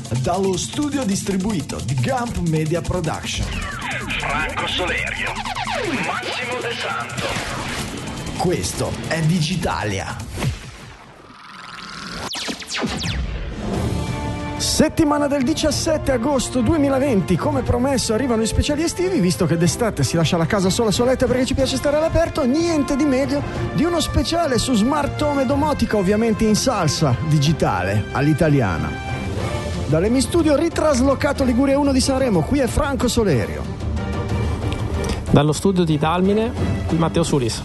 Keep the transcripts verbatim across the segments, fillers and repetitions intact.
dallo studio distribuito di Gump Media Production. Franco Solerio, Massimo De Santo. Questo è Digitalia. Settimana del diciassette agosto duemilaventi, come promesso arrivano gli speciali estivi, visto che d'estate si lascia la casa sola soletta perché ci piace stare all'aperto, niente di meglio di uno speciale su smart home e domotica, ovviamente in salsa digitale all'italiana. Dall'Emi Studio ritraslocato Liguria uno di Sanremo, qui è Franco Solerio. Dallo studio di Dalmine, qui Matteo Sulis.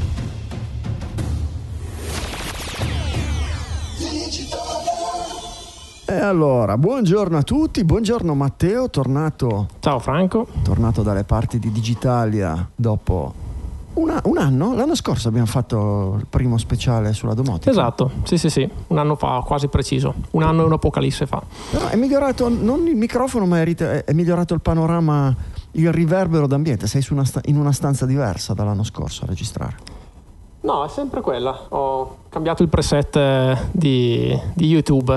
E allora, buongiorno a tutti, buongiorno Matteo, tornato... Ciao Franco. Tornato dalle parti di Digitalia dopo una, un anno. L'anno scorso abbiamo fatto il primo speciale sulla domotica. Esatto, sì sì sì, un anno fa, quasi preciso, un anno e un'apocalisse fa. Però è migliorato, non il microfono, ma è, è migliorato il panorama, il riverbero d'ambiente. Sei su una sta, in una stanza diversa dall'anno scorso a registrare. No, è sempre quella. Ho cambiato il preset di, di YouTube.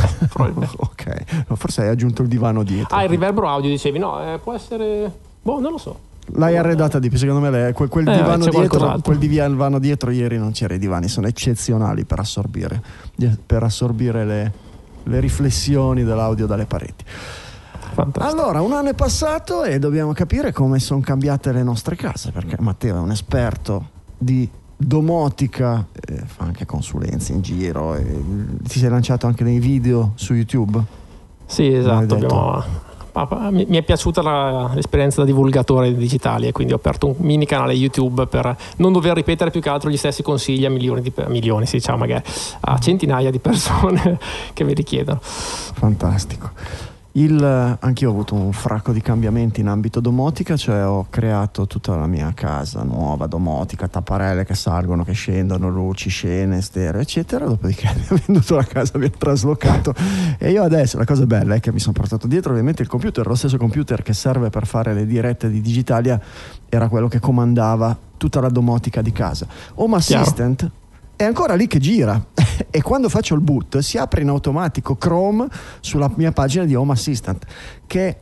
Ok, no, forse hai aggiunto il divano dietro. Ah, il riverbero audio dicevi? No, eh, può essere... Boh, non lo so. L'hai arredata di più, secondo me lei, quel, quel, eh, divano dietro, qualcos'altro. quel divano dietro ieri non c'era. I divani sono eccezionali per assorbire, per assorbire le, le riflessioni dell'audio dalle pareti. Fantastico. Allora, un anno è passato e dobbiamo capire come sono cambiate le nostre case, perché Matteo è un esperto di domotica, eh, fa anche consulenze in giro, e ti sei lanciato anche nei video su YouTube? Sì, esatto, abbiamo, mi, mi è piaciuta la, l'esperienza da divulgatore digitale e quindi ho aperto un mini canale YouTube per non dover ripetere più che altro gli stessi consigli a milioni di milioni, sì, diciamo magari a centinaia di persone che mi richiedono. Fantastico. Il, anch'io ho avuto un fracco di cambiamenti in ambito domotica, cioè ho creato tutta la mia casa nuova, domotica, tapparelle che salgono, che scendono, luci, scene, stereo, eccetera. Dopodiché abbiamo venduto la casa, abbiamo traslocato e io adesso, la cosa bella è che mi sono portato dietro ovviamente il computer, lo stesso computer che serve per fare le dirette di Digitalia era quello che comandava tutta la domotica di casa. Home Assistant Chiaro. È ancora lì che gira e quando faccio il boot si apre in automatico Chrome sulla mia pagina di Home Assistant, che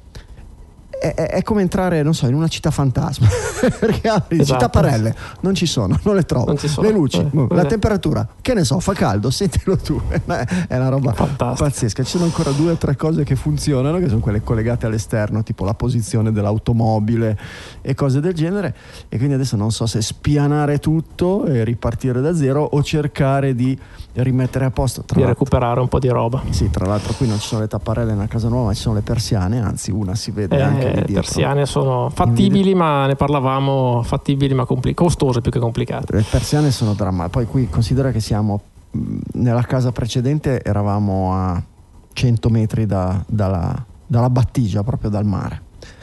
è, è, è come entrare, non so, in una città fantasma perché apri, esatto. Tapparelle non ci sono, non le trovo, non ci sono. Le luci, eh, la eh. temperatura, che ne so, fa caldo, sentilo tu. È una roba Fantastico. Pazzesca. Ci sono ancora due o tre cose che funzionano, che sono quelle collegate all'esterno, tipo la posizione dell'automobile e cose del genere, e quindi adesso non so se spianare tutto e ripartire da zero o cercare di rimettere a posto, tra di recuperare un po' di roba. Sì, tra l'altro qui non ci sono le tapparelle nella casa nuova, ma ci sono le persiane, anzi una si vede eh, anche lì dietro. Le persiane sono fattibili, ma ne parlavamo, fattibili ma compli- costose più che complicate. Le persiane sono drammatiche. Poi qui considera che siamo nella casa precedente, eravamo a cento metri da, dalla, dalla battigia, proprio dal mare,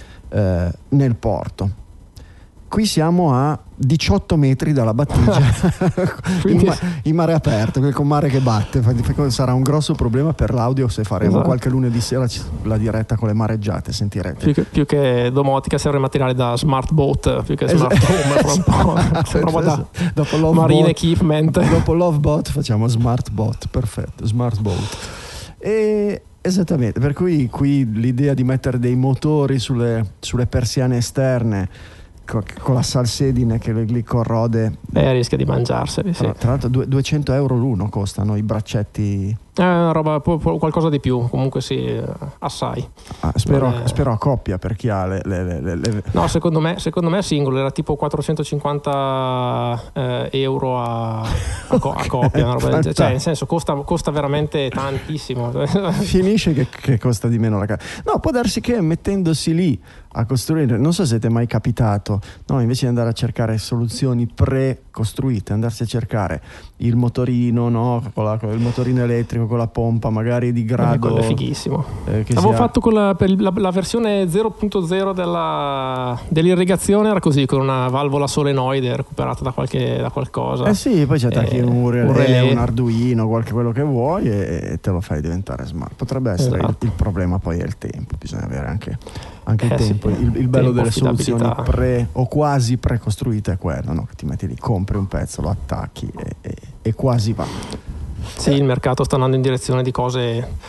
eh, nel porto. Qui siamo a diciotto metri dalla battigia in, ma- in mare aperto, con mare che batte. Sarà un grosso problema per l'audio se faremo esatto. qualche lunedì sera la diretta con le mareggiate, sentirete. Più che, più che domotica serve materiale da smart boat, più che smart home, esatto. un po' da dopo love marine boat, equipment. Dopo love boat facciamo smart boat, perfetto, smart boat. E esattamente, per cui qui l'idea di mettere dei motori sulle, sulle persiane esterne con la salsedine che lì corrode, eh, rischia di mangiarseli. Sì. Tra, tra l'altro duecento euro l'uno costano i braccetti. È una roba, qualcosa di più, comunque sì, assai. Ah, spero, eh. spero a coppia per chi ha le, le, le, le... No, secondo me, secondo me è singolo, era tipo quattrocentocinquanta eh, euro a, a, co- a coppia, una roba del genere. Cioè, nel senso, costa, costa veramente tantissimo. Finisce che, che costa di meno la casa. No, può darsi che mettendosi lì a costruire, non so se ti è mai capitato, no, invece di andare a cercare soluzioni pre-costruite, andarsi a cercare il motorino, no, con, la, con il motorino elettrico, con la pompa magari di grado. Quello è fighissimo. Eh, che Avevo sia... fatto con la, per la, la versione zero punto zero della, dell'irrigazione, era così, con una valvola solenoide recuperata da qualche da qualcosa. Eh sì, poi c'è attacchi eh, un relè, un, relè. un Arduino, qualche quello che vuoi e, e te lo fai diventare smart. Potrebbe essere esatto. il, il problema poi è il tempo, bisogna avere anche, anche eh il tempo. Sì. Il, il bello tempo, delle soluzioni pre o quasi precostruite è quello, no? Che ti metti lì, compri un pezzo, lo attacchi e, e, e quasi va. Sì, il mercato sta andando in direzione di cose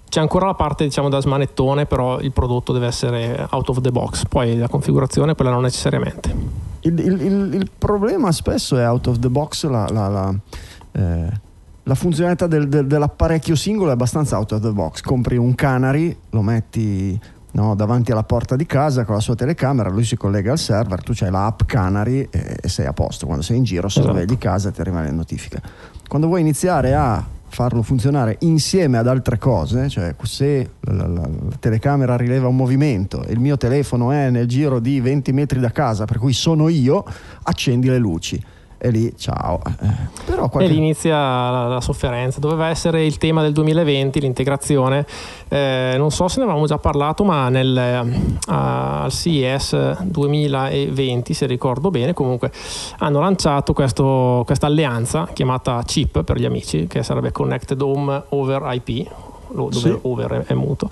c'è ancora la parte diciamo da smanettone, però il prodotto deve essere out of the box, poi la configurazione quella non necessariamente. Il, il, il, il problema spesso è out of the box, la, la, la, eh, la funzionalità del, del, dell'apparecchio singolo è abbastanza out of the box. Compri un Canary, lo metti no, davanti alla porta di casa con la sua telecamera, lui si collega al server, tu c'hai l'app Canary e, e sei a posto. Quando sei in giro sorvegli esatto. casa e ti arriva le notifiche. Quando vuoi iniziare a farlo funzionare insieme ad altre cose, cioè se la, la, la telecamera rileva un movimento e il mio telefono è nel giro di venti metri da casa, per cui sono io, accendi le luci e lì ciao. Eh, però qualche... E lì inizia la, la sofferenza. Doveva essere il tema del duemilaventi, l'integrazione. Eh, non so se ne avevamo già parlato, ma nel, uh, al C E S duemilaventi, se ricordo bene, comunque hanno lanciato questo, questa alleanza chiamata CHIP per gli amici, che sarebbe Connected Home over I P, dove sì. over è, è muto,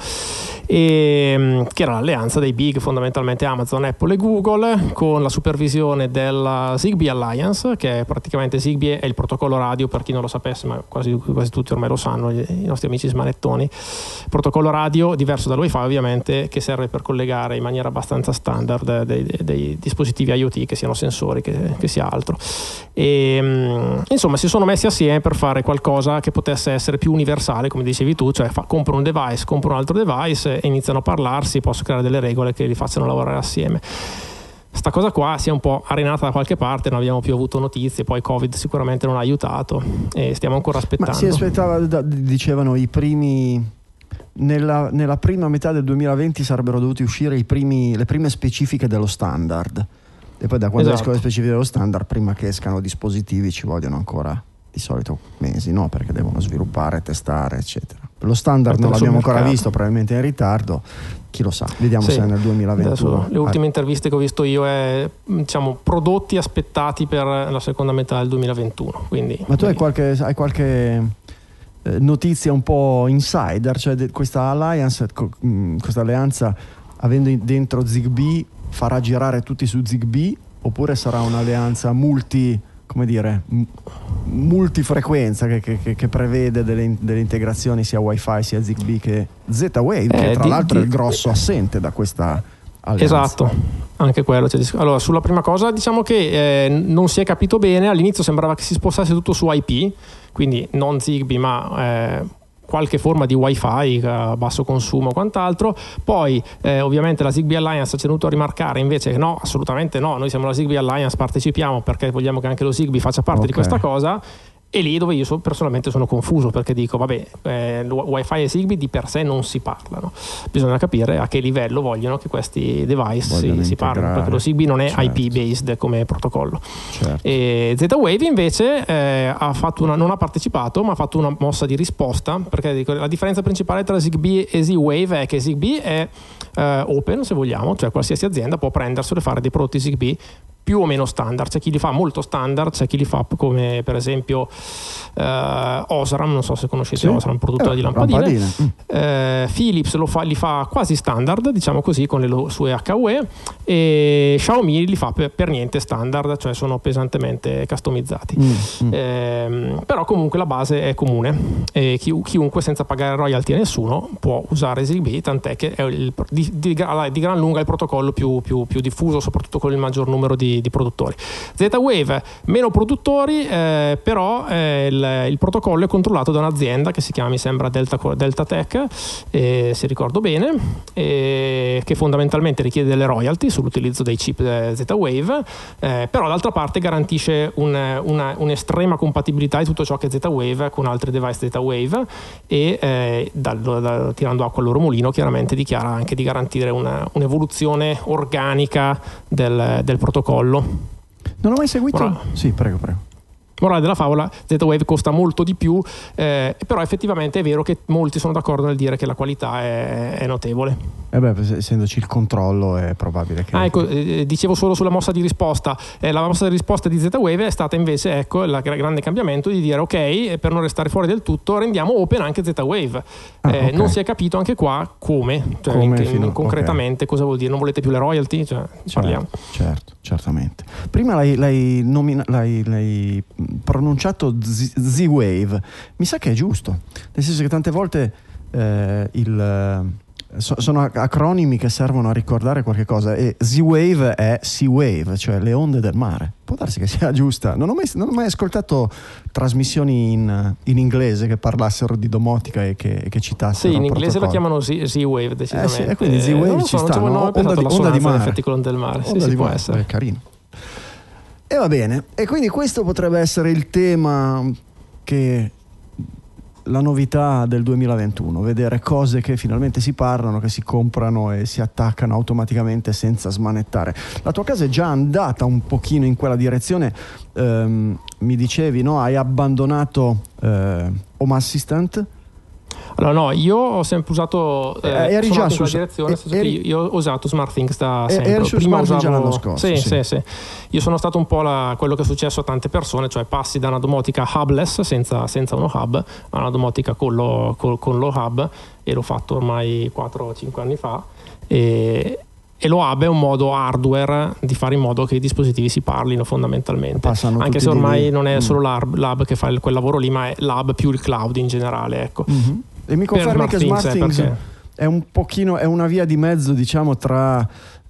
e che era l'alleanza dei big, fondamentalmente Amazon, Apple e Google, con la supervisione della Zigbee Alliance, che è praticamente Zigbee è il protocollo radio, per chi non lo sapesse, ma quasi, quasi tutti ormai lo sanno, i nostri amici smanettoni. Protocollo radio diverso dal Wi-Fi ovviamente, che serve per collegare in maniera abbastanza standard dei, dei, dei dispositivi IoT, che siano sensori, che, che sia altro. E insomma si sono messi assieme per fare qualcosa che potesse essere più universale, come dicevi tu, cioè fa, compro un device, compro un altro device e iniziano a parlarsi, posso creare delle regole che li facciano lavorare assieme. Sta cosa qua si è un po' arenata da qualche parte, non abbiamo più avuto notizie, poi Covid sicuramente non ha aiutato e stiamo ancora aspettando. Ma si aspettava, dicevano i primi, nella, nella prima metà del duemilaventi sarebbero dovuti uscire i primi, le prime specifiche dello standard, e poi da quando esatto. escono le specifiche dello standard, prima che escano dispositivi ci vogliono ancora di solito mesi, no? Perché devono sviluppare, testare, eccetera. Lo standard non l'abbiamo ancora visto, probabilmente in ritardo, chi lo sa, vediamo sì. se nel duemilaventuno. Adesso, le ultime interviste che ho visto io è diciamo prodotti aspettati per la seconda metà del duemilaventuno. Quindi, ma tu hai qualche, hai qualche eh, notizia un po' insider, cioè de, questa alliance, co, mh, questa alleanza avendo dentro Zigbee farà girare tutti su Zigbee, oppure sarà un'alleanza multi, come dire, multifrequenza che, che, che prevede delle, delle integrazioni sia Wi-Fi sia Zigbee che Z-Wave, eh, che tra di, l'altro di, è il grosso assente da questa alleanza. Esatto, anche quello. Cioè, allora, sulla prima cosa diciamo che eh, non si è capito bene, all'inizio sembrava che si spostasse tutto su I P, quindi non Zigbee ma eh, qualche forma di Wi-Fi a basso consumo o quant'altro. Poi eh, ovviamente la Zigbee Alliance ha tenuto a rimarcare invece che no, assolutamente no, noi siamo la Zigbee Alliance, partecipiamo perché vogliamo che anche lo Zigbee faccia parte okay. di questa cosa. E lì dove io so, personalmente sono confuso, perché dico vabbè, eh, Wi-Fi e Zigbee di per sé non si parlano, bisogna capire a che livello vogliono che questi device si, si parlino, perché lo Zigbee non è certo. I P based come protocollo. Certo. E Z-Wave invece eh, ha fatto una, non ha partecipato, ma ha fatto una mossa di risposta, perché dico, la differenza principale tra Zigbee e Z-Wave è che Zigbee è eh, open, se vogliamo, cioè qualsiasi azienda può prenderselo e fare dei prodotti Zigbee più o meno standard. C'è chi li fa molto standard, c'è chi li fa come per esempio eh, Osram, non so se conoscete sì. Osram, produttore eh, di lampadine, lampadine. Eh, Philips lo fa, li fa quasi standard, diciamo così, con le lo, sue H U E, e Xiaomi li fa per, per niente standard, cioè sono pesantemente customizzati. Mm, mm. Eh, però comunque la base è comune e chi, chiunque senza pagare royalty a nessuno può usare Zigbee, tant'è che è il, di, di, di gran lunga il protocollo più, più, più diffuso, soprattutto con il maggior numero di di produttori. Z-Wave meno produttori, eh, però eh, il, il protocollo è controllato da un'azienda che si chiama, mi sembra, Delta, Delta Tech, eh, se ricordo bene, eh, che fondamentalmente richiede delle royalty sull'utilizzo dei chip Z-Wave, eh, però d'altra parte garantisce un, una, un'estrema compatibilità di tutto ciò che è Z-Wave con altri device Z-Wave e eh, dal, da, tirando acqua al loro mulino chiaramente dichiara anche di garantire una, un'evoluzione organica del, del protocollo. Non ho mai seguito? Ora, sì, prego, prego. Morale della favola, Z-Wave costa molto di più, eh, però effettivamente è vero che molti sono d'accordo nel dire che la qualità è, è notevole. Eh beh, essendoci il controllo è probabile che... Ah, ecco, eh, dicevo solo sulla mossa di risposta. Eh, la mossa di risposta di Z-Wave è stata invece, ecco, il grande cambiamento di dire ok, per non restare fuori del tutto rendiamo open anche Z-Wave. Ah, eh, okay. Non si è capito anche qua come, cioè come in, in, concretamente okay. cosa vuol dire. Non volete più le royalty? Cioè, certo, parliamo. Certo, certamente. Prima l'hai, l'hai, nomina- l'hai, l'hai pronunciato Z- Z-Wave, mi sa che è giusto, nel senso che tante volte eh, il So, sono acronimi che servono a ricordare qualche cosa, e Z-Wave è Sea Wave, cioè le onde del mare. Può darsi che sia giusta. Non ho mai, non ho mai ascoltato trasmissioni in, in inglese che parlassero di domotica e che, e che citassero. Sì, in inglese la chiamano Z-Wave decisamente. Eh sì, e quindi Z-Wave non ci so, sta, non no? Onda, di, onda di mare. In effetti con del mare. Onda sì, di può mare. essere. È carino. E va bene. E quindi questo potrebbe essere il tema che... la novità del duemilaventuno, vedere cose che finalmente si parlano, che si comprano e si attaccano automaticamente senza smanettare. La tua casa è già andata un pochino in quella direzione, ehm, mi dicevi, no? Hai abbandonato eh, Home Assistant? Allora no, io ho sempre usato eh, eh, eri già in su quella direzione, nel senso che io, io ho usato SmartThings da sempre. Eri su Prima SmartThings usavo... già l'anno scorso. Sì, sì. sì, sì. Io sono stato un po' la... quello che è successo a tante persone, cioè passi da una domotica hubless, senza, senza uno hub, a una domotica con lo, con, con lo hub, e l'ho fatto ormai quattro o cinque anni fa. E... E lo hub è un modo hardware di fare in modo che i dispositivi si parlino fondamentalmente. Passano anche se ormai non è mm. solo l'hub, l'hub che fa il, quel lavoro lì, ma è l'hub più il cloud in generale, ecco. Mm-hmm. E mi confermi che SmartThings è, è un pochino, è una via di mezzo, diciamo, tra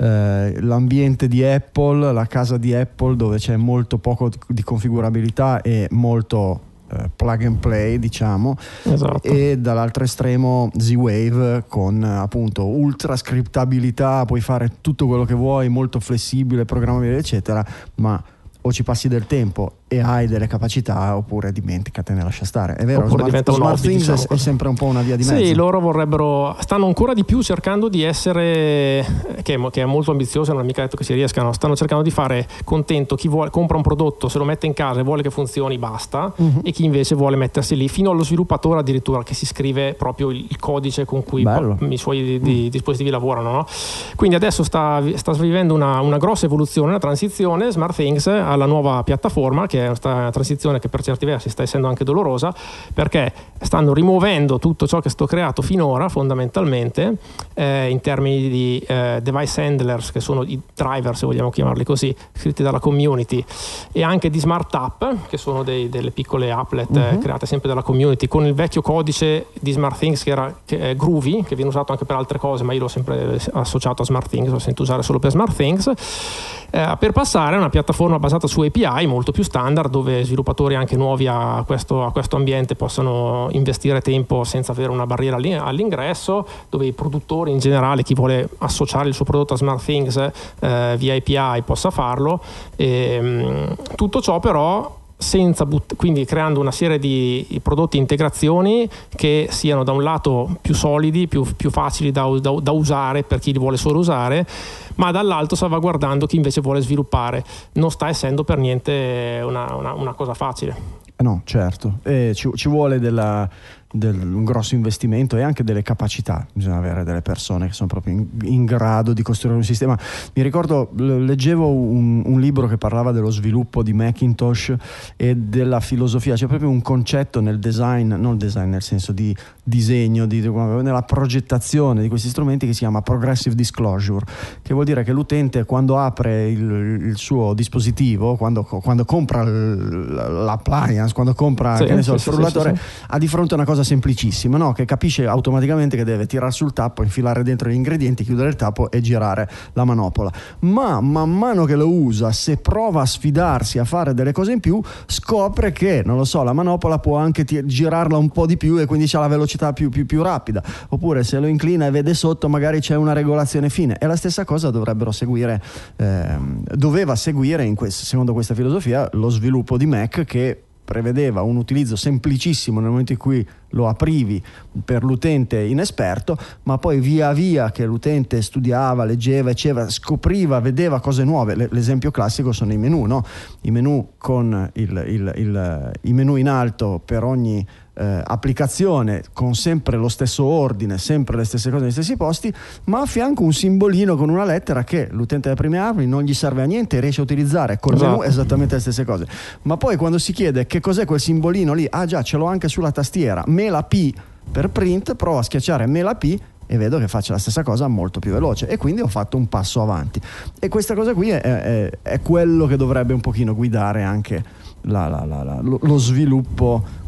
eh, l'ambiente di Apple, la casa di Apple, dove c'è molto poco di configurabilità e molto Uh, plug and play, diciamo, esatto. E dall'altro estremo Z-Wave con appunto ultra scriptabilità, puoi fare tutto quello che vuoi, molto flessibile, programmabile eccetera, ma o ci passi del tempo e hai delle capacità, oppure dimenticate, lascia stare. È vero, oppure diventa un hobby, diciamo, è sempre un po' una via di mezzo. Sì, loro vorrebbero, stanno ancora di più cercando di essere, che è, che è molto ambizioso, non è mica detto che si riescano, stanno cercando di fare contento chi vuole, compra un prodotto, se lo mette in casa e vuole che funzioni, basta, uh-huh. e chi invece vuole mettersi lì, fino allo sviluppatore addirittura, che si scrive proprio il, il codice con cui po- i suoi di, di, mm. dispositivi lavorano, no? Quindi adesso sta, sta vivendo una, una grossa evoluzione, una transizione SmartThings alla nuova piattaforma, che è una transizione che per certi versi sta essendo anche dolorosa, perché stanno rimuovendo tutto ciò che è stato creato finora fondamentalmente eh, in termini di eh, device handlers, che sono i driver, se vogliamo chiamarli così, scritti dalla community, e anche di smart app, che sono dei, delle piccole applet uh-huh. eh, create sempre dalla community, con il vecchio codice di SmartThings che era che è Groovy, che viene usato anche per altre cose, ma io l'ho sempre associato a SmartThings, l'ho sentito usare solo per SmartThings, eh, per passare a una piattaforma basata su A P I molto più standard, dove sviluppatori anche nuovi a questo, a questo ambiente possano investire tempo senza avere una barriera all'ingresso, dove i produttori in generale, chi vuole associare il suo prodotto a SmartThings eh, via A P I, possa farlo. E, mh, tutto ciò però senza but- quindi creando una serie di prodotti integrazioni che siano da un lato più solidi, più, più facili da, da, da usare per chi li vuole solo usare, ma dall'altro salvaguardando chi invece vuole sviluppare. Non sta essendo per niente una, una, una cosa facile. No, certo, e ci, ci vuole della, del, un grosso investimento e anche delle capacità. Bisogna avere delle persone che sono proprio in, in grado di costruire un sistema. Mi ricordo, leggevo un, un libro che parlava dello sviluppo di Macintosh e della filosofia, c'è proprio un concetto nel design, non design nel senso di disegno, di, nella progettazione di questi strumenti, che si chiama progressive disclosure, che vuol dire che l'utente, quando apre il, il suo dispositivo, quando, quando compra l'appliance, quando compra sì, che ne so, sì, il frullatore, sì, sì, sì. ha di fronte a una cosa semplicissima, no? Che capisce automaticamente che deve tirare sul tappo, infilare dentro gli ingredienti, chiudere il tappo e girare la manopola. Ma man mano che lo usa, se prova a sfidarsi a fare delle cose in più, scopre che, non lo so, la manopola può anche t- girarla un po' di più e quindi c'ha la velocità più, più, più rapida, oppure se lo inclina e vede sotto magari c'è una regolazione fine. E la stessa cosa dovrebbero seguire ehm, doveva seguire in questo, secondo questa filosofia, lo sviluppo di Mac, che prevedeva un utilizzo semplicissimo nel momento in cui lo aprivi per l'utente inesperto, ma poi via via che l'utente studiava, leggeva, eccetera, scopriva, vedeva cose nuove. L'esempio classico sono i menu, no? I menu con il, il, il, i menu in alto per ogni eh, applicazione, con sempre lo stesso ordine, sempre le stesse cose nei stessi posti, ma a fianco un simbolino con una lettera che l'utente delle prime armi non gli serve a niente, riesce a utilizzare col esatto. menu esattamente le stesse cose. Ma poi quando si chiede che cos'è quel simbolino lì, ah già, ce l'ho anche sulla tastiera, me la P per print, provo a schiacciare me la P e vedo che faccia la stessa cosa molto più veloce, e quindi ho fatto un passo avanti. E questa cosa qui è, è, è quello che dovrebbe un pochino guidare anche la, la, la, la, lo, lo sviluppo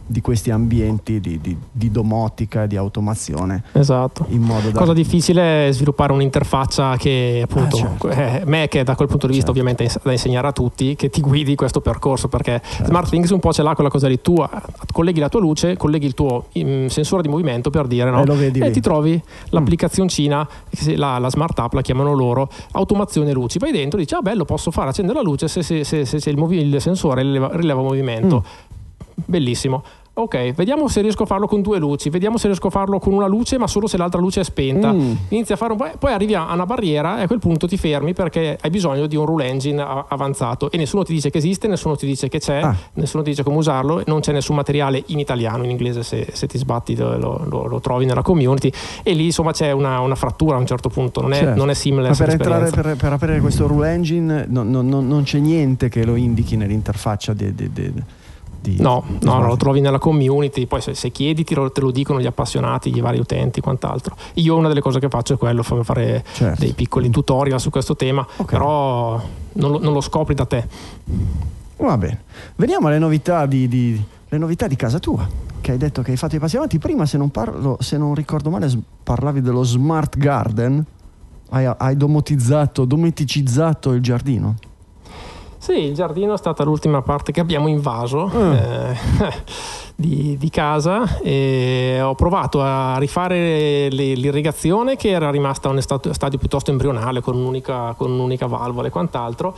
di questi ambienti di, di, di domotica e di automazione. Esatto. In modo da... Cosa difficile è sviluppare un'interfaccia che appunto ah, certo. eh, me che da quel punto di vista certo. ovviamente da insegnare a tutti, che ti guidi questo percorso, perché certo. SmartThings un po' ce l'ha quella cosa lì, tu colleghi la tua luce, colleghi il tuo um, sensore di movimento, per dire, no? E, lo vedi e lì. ti trovi l'applicazioncina, mm. la, la smart app la chiamano loro, automazione luci, vai dentro e dici ah bello, posso fare accendere la luce se, se, se, se, se il, movi- il sensore rileva, rileva movimento. Mm. Bellissimo. Ok, vediamo se riesco a farlo con due luci, vediamo se riesco a farlo con una luce ma solo se l'altra luce è spenta. Mm. Inizia a fare un po', poi arrivi a una barriera e a quel punto ti fermi perché hai bisogno di un rule engine avanzato e nessuno ti dice che esiste, nessuno ti dice che c'è, ah. nessuno ti dice come usarlo, non c'è nessun materiale in italiano, in inglese se, se ti sbatti lo, lo, lo trovi nella community, e lì insomma c'è una, una frattura a un certo punto, non è, certo. non è seamless. Ma per entrare, per, per aprire questo rule engine no, no, no, non c'è niente che lo indichi nell'interfaccia di, di, di... Di, no, di no, lo trovi nella community, poi se, se chiedi te lo, te lo dicono gli appassionati, i vari utenti, quant'altro. Io una delle cose che faccio è quello, fammi fare certo. dei piccoli tutorial su questo tema, okay. però non lo, non lo scopri da te. Va bene, veniamo alle novità di, di, le novità di casa tua, che hai detto che hai fatto i passi avanti. Prima, se non, parlo, se non ricordo male, parlavi dello smart garden, hai, hai domotizzato, dometicizzato il giardino. Sì, il giardino è stata l'ultima parte che abbiamo invaso mm. eh, di, di casa, e ho provato a rifare le, l'irrigazione che era rimasta a un stadio, stadio piuttosto embrionale con un'unica, con un'unica valvola e quant'altro,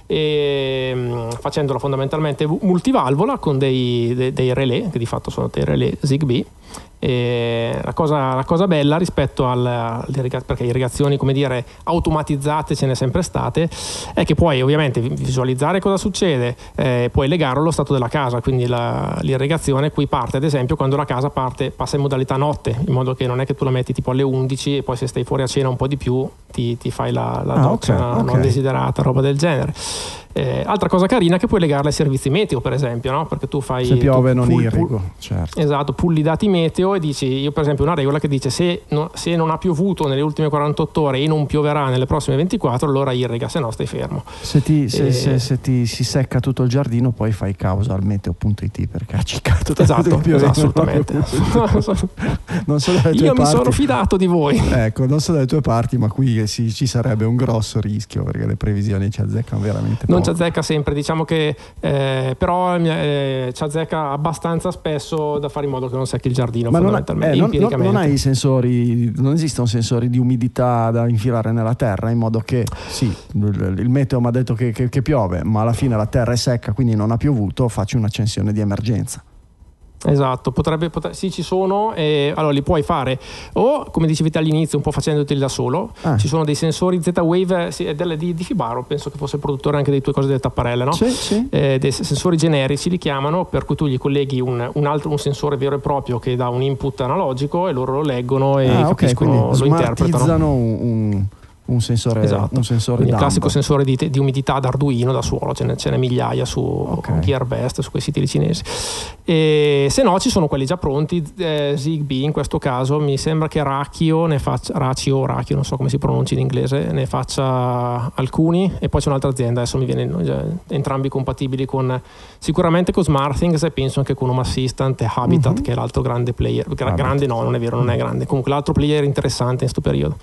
e facendola fondamentalmente multivalvola con dei, dei, dei relè, che di fatto sono dei relè Zigbee. E la cosa, la cosa bella rispetto al, perché irrigazioni, come dire, automatizzate ce n'è sempre state, è che puoi ovviamente visualizzare cosa succede, eh, puoi legarlo allo stato della casa, quindi la, l'irrigazione qui parte ad esempio quando la casa parte, passa in modalità notte, in modo che non è che tu la metti tipo alle undici e poi se stai fuori a cena un po' di più ti, ti fai la, la ah, doccia okay, okay. non desiderata, roba del genere. Eh, altra cosa carina è che puoi legarla ai servizi meteo, per esempio, no? Perché tu fai, se piove tu non pull, irrigo, pull, certo. Esatto, pulli i dati meteo e dici, io per esempio una regola che dice se, no, se non ha piovuto nelle ultime quarantotto ore e non pioverà nelle prossime ventiquattro, allora irriga, se no stai fermo. Se ti, se, e... se, se ti si secca tutto il giardino, poi fai causa al meteo punto it perché ha ciccato tanto. Esatto, esatto, assolutamente. Non so dalle tue io parti. Mi sono fidato di voi. Ecco, non so dalle tue parti, ma qui si, ci sarebbe un grosso rischio perché le previsioni ci azzeccano veramente non poco. ci azzecca sempre, diciamo che eh, però eh, ci azzecca abbastanza spesso da fare in modo che non secchi il giardino. Ma fondamentalmente non, eh, non, non hai i sensori, non esistono sensori di umidità da infilare nella terra, in modo che sì, il, il meteo mi ha detto che, che, che piove, ma alla fine la terra è secca, quindi non ha piovuto, faccio un'accensione di emergenza. Esatto, potrebbe, potrebbe sì, ci sono, e allora li puoi fare o come dicevi te all'inizio, un po' facendoti da solo. Ah. Ci sono dei sensori Z-Wave, sì, delle, di, di Fibaro, penso che fosse il produttore anche delle tue cose delle tapparelle, no? Sì, sì. Eh, dei sensori generici li chiamano, per cui tu gli colleghi un, un altro un sensore vero e proprio che dà un input analogico e loro lo leggono e ah, capiscono, okay, lo interpretano. Un, un... Un sensore, esatto. un sensore il classico sensore di, di umidità d'Arduino da suolo, ce n'è, ce n'è migliaia su okay. Gearbest, su quei siti lì cinesi. E se no ci sono quelli già pronti, eh, Zigbee in questo caso, mi sembra che Rachio ne faccia, Rachio, Rachio, non so come si pronuncia in inglese, ne faccia alcuni, e poi c'è un'altra azienda, adesso mi viene già, entrambi compatibili con sicuramente con SmartThings e penso anche con Home Assistant e Habitat, mm-hmm. che è l'altro grande player, Gra- grande no, non è vero, non è grande, comunque l'altro player interessante in questo periodo.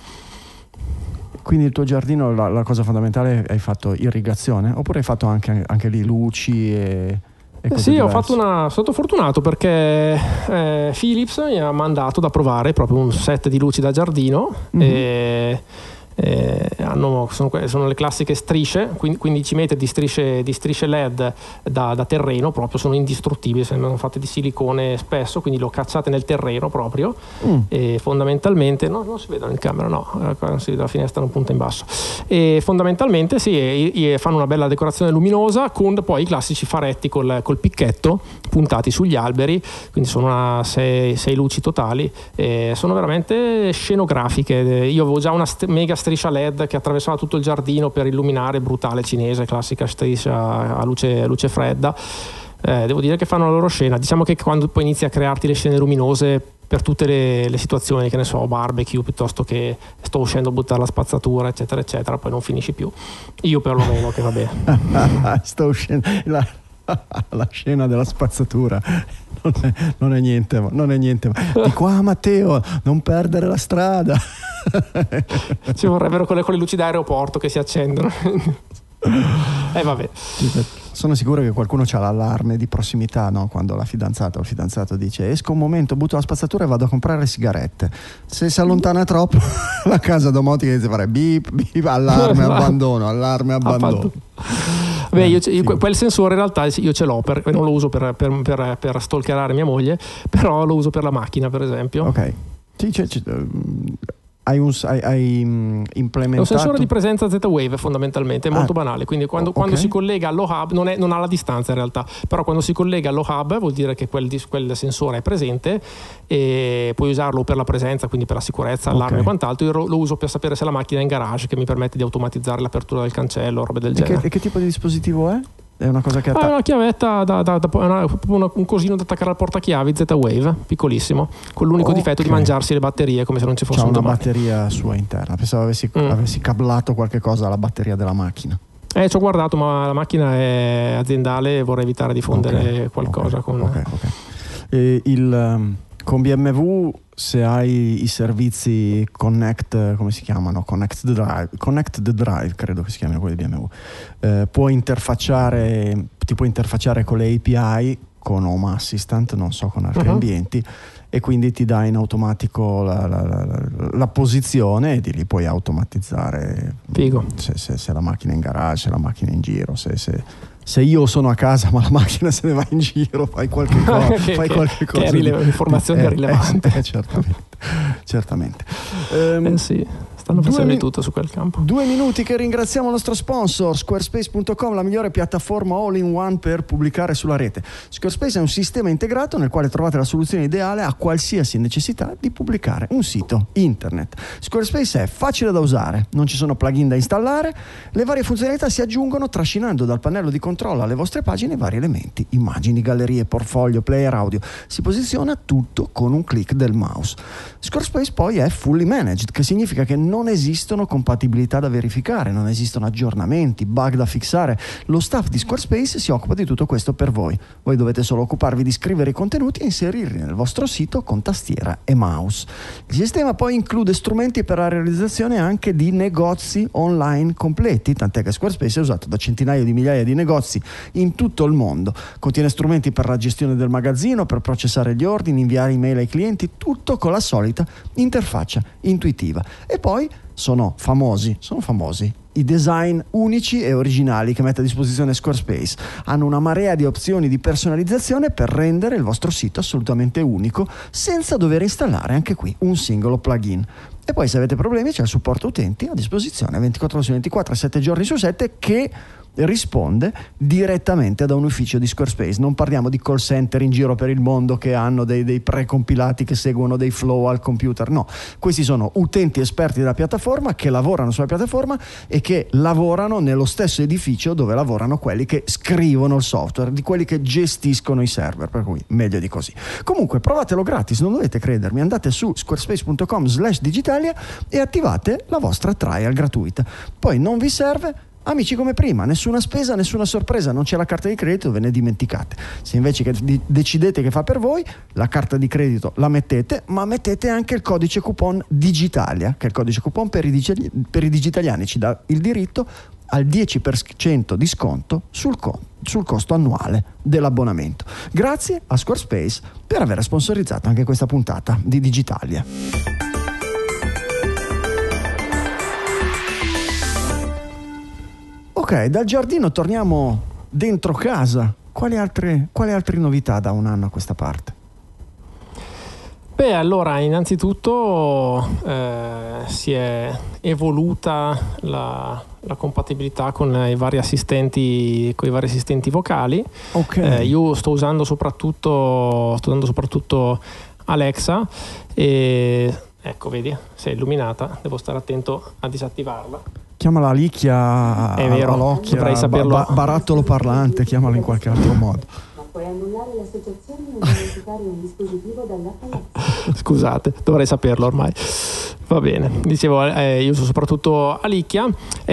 Quindi il tuo giardino, la, la cosa fondamentale, hai fatto irrigazione oppure hai fatto anche, anche lì luci e, e cose sì, diverse? ho fatto una, sono stato fortunato perché eh, Philips mi ha mandato da provare proprio un set di luci da giardino mm-hmm. e Eh, hanno, sono, sono le classiche strisce, quindici metri di strisce, di strisce L E D da, da terreno, proprio sono indistruttibili, sono fatte di silicone spesso, quindi le ho cacciate nel terreno proprio mm. e fondamentalmente no, non si vedono in camera, no, non si vede la finestra, non punta in basso, e fondamentalmente sì, e, e fanno una bella decorazione luminosa con poi i classici faretti col, col picchetto puntati sugli alberi, quindi sono una sei, sei luci totali, e sono veramente scenografiche. Io avevo già una st- mega striscia L E D che attraversava tutto il giardino per illuminare, brutale cinese, classica striscia a luce, a luce fredda. Eh, devo dire che fanno la loro scena. Diciamo che quando poi inizi a crearti le scene luminose per tutte le, le situazioni, che ne so, barbecue, piuttosto che sto uscendo a buttare la spazzatura, eccetera, eccetera, poi non finisci più. Io perlomeno, che vabbè. sto uscendo... La... La scena della spazzatura non è, non è niente, non è niente. Di qua, Matteo, non perdere la strada. Ci vorrebbero quelle con le luci d'aeroporto che si accendono. Eh vabbè. Sono sicuro che qualcuno ha l'allarme di prossimità, no? Quando la fidanzata o il fidanzato dice esco un momento, butto la spazzatura e vado a comprare sigarette. Se si allontana troppo la casa domotica inizia a fare bip, bip, allarme, abbandono, allarme, abbandono. Beh, io, io, quel sensore in realtà io ce l'ho, per, non lo uso per, per, per, per stalkerare mia moglie, però lo uso per la macchina, per esempio. Ok. Sì, c'è, c'è, hai, un, hai, hai implementato... È un sensore di presenza Z-Wave fondamentalmente, è molto ah, banale, quindi quando, okay. quando si collega allo hub, non, è, non ha la distanza in realtà, però quando si collega allo hub vuol dire che quel, quel sensore è presente e puoi usarlo per la presenza, quindi per la sicurezza, allarme okay. e quant'altro. Io lo uso per sapere se la macchina è in garage, che mi permette di automatizzare l'apertura del cancello, robe del e genere. Che, e che tipo di dispositivo è? È una cosa che atta- ah, una chiavetta da, da, da, una, una, un cosino da attaccare al portachiavi Z-Wave, piccolissimo, con l'unico okay. difetto di mangiarsi le batterie come se non ci fosse un domani. C'ha una batteria sua interna, pensavo avessi, mm. avessi cablato qualche cosa alla batteria della macchina. Eh, ci ho guardato, ma la macchina è aziendale e vorrei evitare di fondere okay. qualcosa okay. con... Okay. Okay. E il... Con B M W, se hai i servizi Connect, come si chiamano? Connect the Drive, Connect the Drive credo che si chiamino quelli di B M W, eh, puoi interfacciare, ti puoi interfacciare con le A P I, con Home Assistant, non so, con altri uh-huh. ambienti, e quindi ti dà in automatico la, la, la, la posizione e di lì puoi automatizzare Figo. Se, se, se la macchina è in garage, se la macchina è in giro, se... se se io sono a casa ma la macchina se ne va in giro, fai qualche cosa, che, fai che, qualche cosa che è rile- un'informazione eh, rilevante. Eh, eh, certamente, certamente. Um, eh sì, stanno facendo mi- di tutto su quel campo. Due minuti che ringraziamo il nostro sponsor Squarespace punto com, la migliore piattaforma all in one per pubblicare sulla rete. Squarespace è un sistema integrato nel quale trovate la soluzione ideale a qualsiasi necessità di pubblicare un sito internet. Squarespace è facile da usare, non ci sono plugin da installare, le varie funzionalità si aggiungono trascinando dal pannello di controllo alle vostre pagine vari elementi, immagini, gallerie, portfolio, player audio. Si posiziona tutto con un click del mouse. Squarespace poi è fully managed, che significa che non esistono compatibilità da verificare, non esistono aggiornamenti, bug da fissare. Lo staff di Squarespace si occupa di tutto questo per voi. Voi dovete solo occuparvi di scrivere i contenuti e inserirli nel vostro sito con tastiera e mouse. Il sistema poi include strumenti per la realizzazione anche di negozi online completi, tant'è che Squarespace è usato da centinaia di migliaia di negozi in tutto il mondo. Contiene strumenti per la gestione del magazzino, per processare gli ordini, inviare email ai clienti, tutto con la solita interfaccia intuitiva. E poi sono famosi, sono famosi i design unici e originali che mette a disposizione Squarespace. Hanno una marea di opzioni di personalizzazione per rendere il vostro sito assolutamente unico, senza dover installare anche qui un singolo plugin. E poi se avete problemi c'è il supporto utenti a disposizione ventiquattro ore su ventiquattro, sette giorni su sette, che risponde direttamente da un ufficio di Squarespace. Non parliamo di call center in giro per il mondo che hanno dei, dei precompilati che seguono dei flow al computer. No, questi sono utenti esperti della piattaforma che lavorano sulla piattaforma e che lavorano nello stesso edificio dove lavorano quelli che scrivono il software, di quelli che gestiscono i server, per cui meglio di così. Comunque provatelo gratis, non dovete credermi, andate su squarespace punto com slash digitalia e attivate la vostra trial gratuita. Poi non vi serve, amici come prima, nessuna spesa, nessuna sorpresa, non c'è la carta di credito, ve ne dimenticate. Se invece che di- decidete che fa per voi, la carta di credito la mettete, ma mettete anche il codice coupon Digitalia, che è il codice coupon per i, digi- per i digitaliani, ci dà il diritto al dieci per cento di sconto sul, co- sul costo annuale dell'abbonamento. Grazie a Squarespace per aver sponsorizzato anche questa puntata di Digitalia. Ok, dal giardino torniamo dentro casa. Quali altre, quali altre novità da un anno a questa parte? Beh, allora, innanzitutto eh, si è evoluta la, la compatibilità con i vari assistenti, con i vari assistenti vocali. Okay. Eh, io sto usando soprattutto, sto usando soprattutto Alexa e ecco, vedi, si è illuminata, devo stare attento a disattivarla. Chiamala Alicchia, è vero, all'occhio, dovrei saperlo. Ba- barattolo parlante, chiamala in qualche altro modo. Ma puoi annullare l'associazione e modificare un dispositivo dall'app. Scusate, dovrei saperlo ormai. Va bene, dicevo, eh, io sono soprattutto a Licchia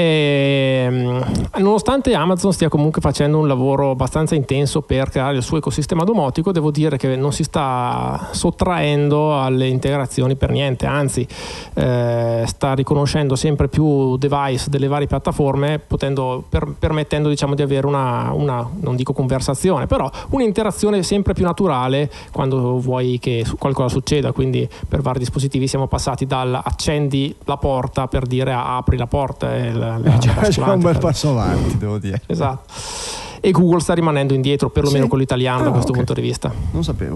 e nonostante Amazon stia comunque facendo un lavoro abbastanza intenso per creare il suo ecosistema domotico, devo dire che non si sta sottraendo alle integrazioni per niente, anzi eh, sta riconoscendo sempre più device delle varie piattaforme, potendo, per, permettendo diciamo di avere una, una, non dico conversazione, però un'interazione sempre più naturale quando vuoi che qualcosa succeda. Quindi per vari dispositivi siamo passati dal accendi la porta per dire apri la porta e la, la, c'è, la c'è un bel passo avanti, devo dire. Esatto. E Google sta rimanendo indietro, perlomeno sì? con l'italiano, ah, da questo okay. punto di vista. Non sapevo.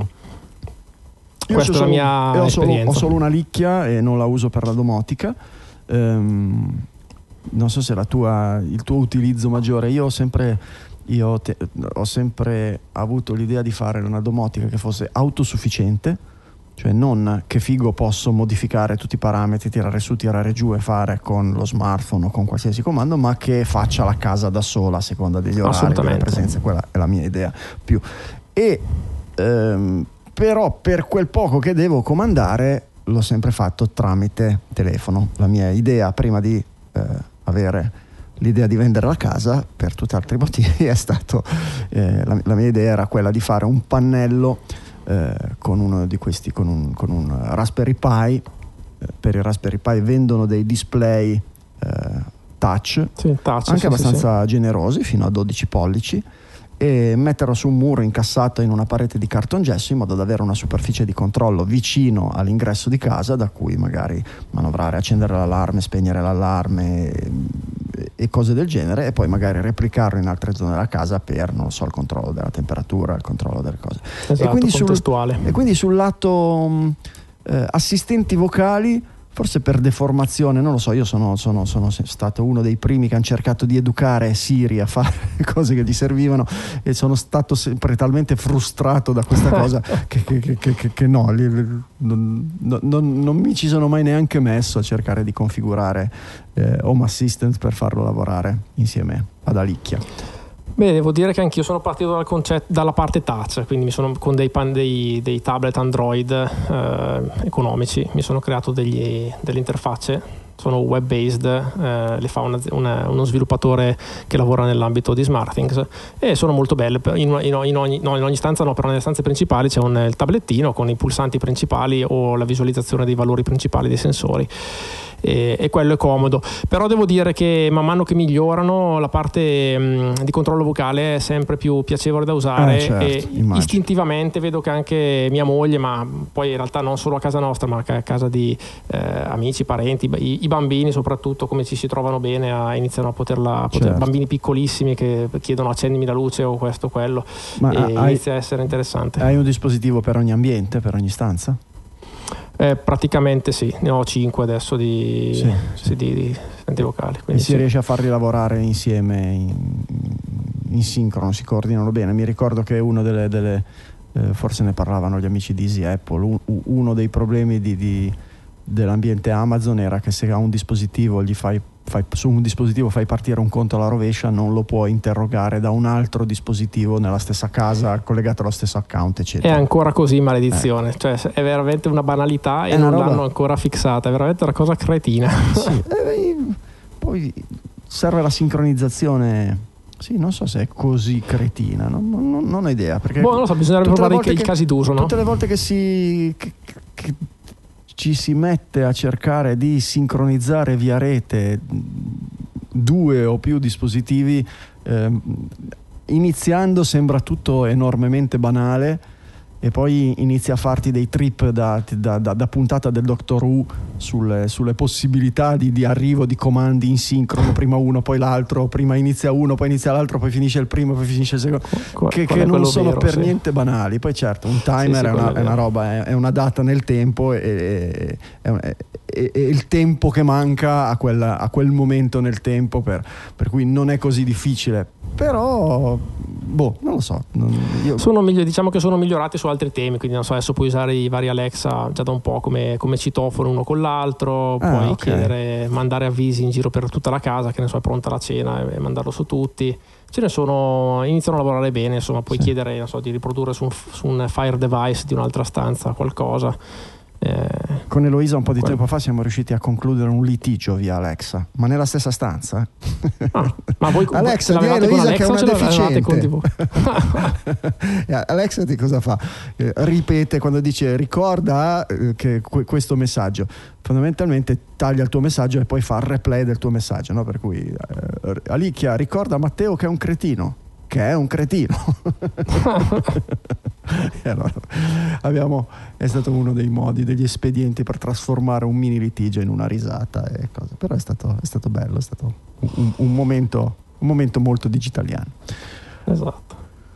Io Questa è la mia ho esperienza. Solo, ho solo una Licchia e non la uso per la domotica. Um, non so se la tua, il tuo utilizzo maggiore. Io ho sempre, io te, ho sempre avuto l'idea di fare una domotica che fosse autosufficiente. Cioè non che figo posso modificare tutti i parametri, tirare su, tirare giù e fare con lo smartphone o con qualsiasi comando, ma che faccia la casa da sola a seconda degli orari, delle presenze. Quella è la mia idea più. E ehm, però per quel poco che devo comandare l'ho sempre fatto tramite telefono. La mia idea prima di eh, avere l'idea di vendere la casa, per tutti altri motivi, è stato eh, la, la mia idea era quella di fare un pannello Eh, con uno di questi, con un, con un Raspberry Pi. Eh, per il Raspberry Pi vendono dei display eh, touch, sì, touch anche sì, abbastanza sì, generosi, fino a dodici pollici, e metterlo su un muro incassato in una parete di cartongesso in modo da avere una superficie di controllo vicino all'ingresso di casa, da cui magari manovrare, accendere l'allarme, spegnere l'allarme e, e cose del genere, e poi magari replicarlo in altre zone della casa per, non so, il controllo della temperatura, il controllo delle cose. Esatto, e quindi contestuale. Sul, e quindi sul lato mh, eh, assistenti vocali, forse per deformazione, non lo so, io sono, sono, sono stato uno dei primi che hanno cercato di educare Siri a fare cose che gli servivano, e sono stato sempre talmente frustrato da questa cosa che, che, che, che, che no, li, non, non, non mi ci sono mai neanche messo a cercare di configurare eh, Home Assistant per farlo lavorare insieme ad Alicchia. Beh, devo dire che anch'io sono partito dal concetto, dalla parte touch, quindi mi sono con dei, pan, dei, dei tablet Android eh, economici, mi sono creato degli, delle interfacce, sono web based, eh, le fa una, una, uno sviluppatore che lavora nell'ambito di SmartThings, e sono molto belle. In, in, in, ogni, no, in ogni stanza no, però nelle stanze principali c'è un il tablettino con i pulsanti principali o la visualizzazione dei valori principali dei sensori. E, e quello è comodo, però devo dire che man mano che migliorano la parte mh, di controllo vocale è sempre più piacevole da usare, eh, certo, e immagino. Istintivamente vedo che anche mia moglie, ma poi in realtà non solo a casa nostra ma anche a casa di eh, amici, parenti, i, i bambini soprattutto, come ci si trovano bene a iniziano a poterla a poter, certo. Bambini piccolissimi che chiedono accendimi la luce o questo o quello, ma e hai, inizia a essere interessante. Hai un dispositivo per ogni ambiente, per ogni stanza? Eh, praticamente sì, ne ho cinque adesso di, sì, sì, sì. di, di assistenti vocali. E si sì. riesce a farli lavorare insieme in, in sincrono, si coordinano bene. Mi ricordo che uno delle, delle eh, forse ne parlavano gli amici di Easy Apple, un, uno dei problemi di, di, dell'ambiente Amazon era che se a un dispositivo gli fai Fai, su un dispositivo fai partire un conto alla rovescia, non lo puoi interrogare da un altro dispositivo nella stessa casa collegato allo stesso account, eccetera. È ancora così, maledizione, eh. cioè è veramente una banalità, e è non una roba... l'hanno ancora fissata, è veramente una cosa cretina. Sì. eh, poi serve la sincronizzazione. Sì, non so se è così cretina, non, non, non ho idea, perché boh, non lo so, bisognerebbe provare i, che, i casi d'uso, no? Tutte le volte che si che, che ci si mette a cercare di sincronizzare via rete due o più dispositivi, eh, iniziando sembra tutto enormemente banale, e poi inizia a farti dei trip da, da, da, da puntata del Doctor Who sulle, sulle possibilità di, di arrivo di comandi in sincrono, prima uno poi l'altro, prima inizia uno poi inizia l'altro, poi finisce il primo poi finisce il secondo, Qu- che, che non sono vero, per sì. niente banali. Poi certo un timer sì, sì, è, una, è, è una roba, è, è una data nel tempo, e, è, è, è, è il tempo che manca a, quella, a quel momento nel tempo, per, per cui non è così difficile, però boh, non lo so. Non, io... sono miglior, diciamo che sono migliorati su altri temi, quindi non so, adesso puoi usare i vari Alexa già da un po' come, come citofono uno con l'altro, ah, puoi okay. chiedere, mandare avvisi in giro per tutta la casa, che ne so, è pronta la cena, e mandarlo su tutti. Ce ne sono, iniziano a lavorare bene, insomma, puoi sì. chiedere, non so, di riprodurre su un, su un Fire Device di un'altra stanza qualcosa. Eh, Con Eloisa un po' di quello. tempo fa siamo riusciti a concludere un litigio via Alexa, ma nella stessa stanza. Ah, ma voi Alexa, di Eloisa che è una deficiente. Alexa di cosa fa? Eh, ripete quando dice ricorda eh, che que- questo messaggio, fondamentalmente taglia il tuo messaggio e poi fa il replay del tuo messaggio, no? Per cui eh, Alicchia ricorda a Matteo che è un cretino, che è un cretino. E allora abbiamo, è stato uno dei modi, degli espedienti per trasformare un mini litigio in una risata e cose. Però è stato, è stato bello, è stato un, un momento un momento molto digitaliano. Esatto.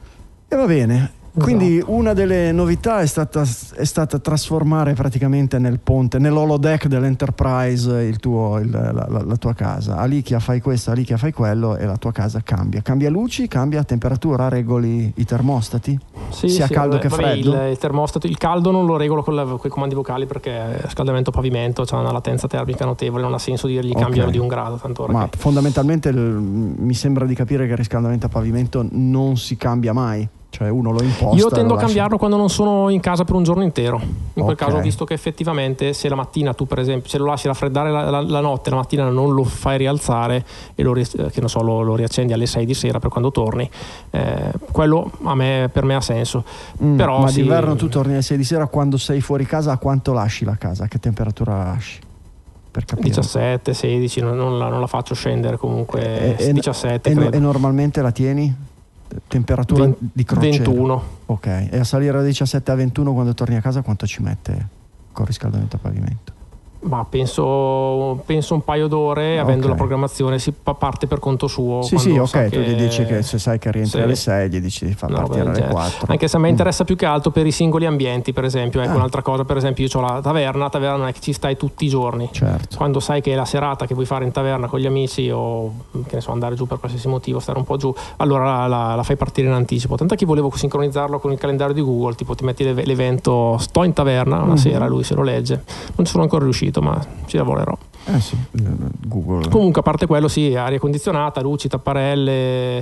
E va bene. Quindi Esatto. una delle novità è stata, è stata trasformare praticamente nel ponte, nell'holodeck dell'Enterprise il tuo, il, la, la, la tua casa. Alicchia fai questo, Alicchia fai quello e la tua casa cambia. Cambia luci, cambia temperatura, regoli i termostati? Sì, sia sì, caldo che vabbè, freddo? Il, il termostato, il caldo non lo regolo con, la, con i comandi vocali perché riscaldamento pavimento c'ha una latenza termica notevole, non ha senso dirgli Ok. cambiano di un grado. Tanto ora Ma che... fondamentalmente il, mi sembra di capire che il riscaldamento a pavimento non si cambia mai. Cioè uno lo imposta. Io tendo lo a lascia... cambiarlo quando non sono in casa per un giorno intero. In quel Ok. caso ho visto che effettivamente se la mattina tu per esempio se lo lasci raffreddare la, la, la notte, la mattina non lo fai rialzare e lo, che non so, lo, lo riaccendi alle sei di sera per quando torni, eh, quello a me, per me ha senso. Mm, Però ma sì, d'inverno tu torni alle sei di sera, quando sei fuori casa a quanto lasci la casa? A che temperatura la lasci? Per capire. diciassette, sedici, non, non, la, non la faccio scendere comunque. E, e, diciassette e, credo. e normalmente la tieni? Temperatura venti, di crociera? ventuno. Ok, e a salire da diciassette a ventuno quando torni a casa quanto ci mette col riscaldamento a pavimento? Ma penso, penso un paio d'ore, avendo Ok. la programmazione si pa- parte per conto suo. Sì, sì, ok, sa tu che... gli dici che se sai che rientri Sì. alle sei, gli dici di far No, partire del alle genere. quattro. Anche se a me interessa più che altro per i singoli ambienti, per esempio. Ecco, Ah. un'altra cosa, per esempio, io ho la taverna, la taverna non è che ci stai tutti i giorni. Certo. Quando sai che è la serata che vuoi fare in taverna con gli amici o che ne so, andare giù per qualsiasi motivo, stare un po' giù, allora la, la, la fai partire in anticipo. Tant'è che volevo sincronizzarlo con il calendario di Google, tipo ti metti l'ev- l'evento sto in taverna una Mhm. sera, lui se lo legge. Non ci sono ancora riuscito, ma ci lavorerò. Eh sì, Google. Comunque, a parte quello, sì, aria condizionata, luci, tapparelle,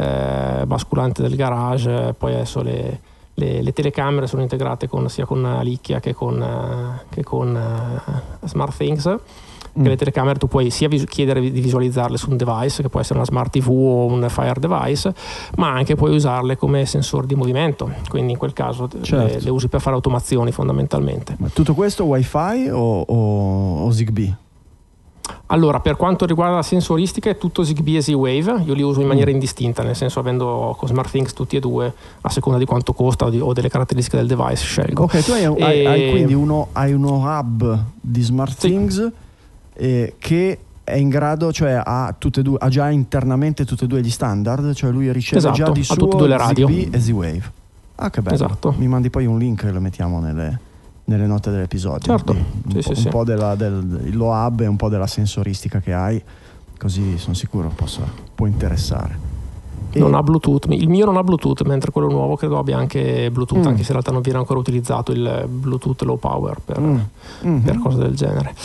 eh, basculante del garage, poi adesso le, le, le telecamere sono integrate con, sia con Alicchia che con, eh, che con eh, SmartThings. Che Mm. le telecamere tu puoi sia vis- chiedere di visualizzarle su un device, che può essere una Smart T V o un Fire device, ma anche puoi usarle come sensori di movimento, quindi in quel caso Certo. le, le usi per fare automazioni fondamentalmente. Ma tutto questo Wi-Fi o, o, o Zigbee? Allora, per quanto riguarda la sensoristica è tutto Zigbee e Z-Wave, io li uso in maniera Mm. indistinta, nel senso avendo con SmartThings tutti e due, a seconda di quanto costa o, di, o delle caratteristiche del device scelgo. Ok, tu hai, E- hai, hai quindi uno, hai uno hub di SmartThings eh, che è in grado, cioè ha, tutte e due, ha già internamente tutti e due gli standard, cioè lui riceve Esatto, già di ha suo tutte e due le radio. Zigbee e Z-Wave. Ah, che bello. Esatto. Mi mandi poi un link e lo mettiamo nelle, nelle note dell'episodio. Certo. Un, Sì, po', sì, un sì. po' della, del, lo hub e un po' della sensoristica che hai, così sono sicuro possa, può interessare. E- Non ha Bluetooth, il mio non ha Bluetooth, mentre quello nuovo credo abbia anche Bluetooth, Mm. anche se in realtà non viene ancora utilizzato il Bluetooth low power per, Mm. Mhm. per cose del genere.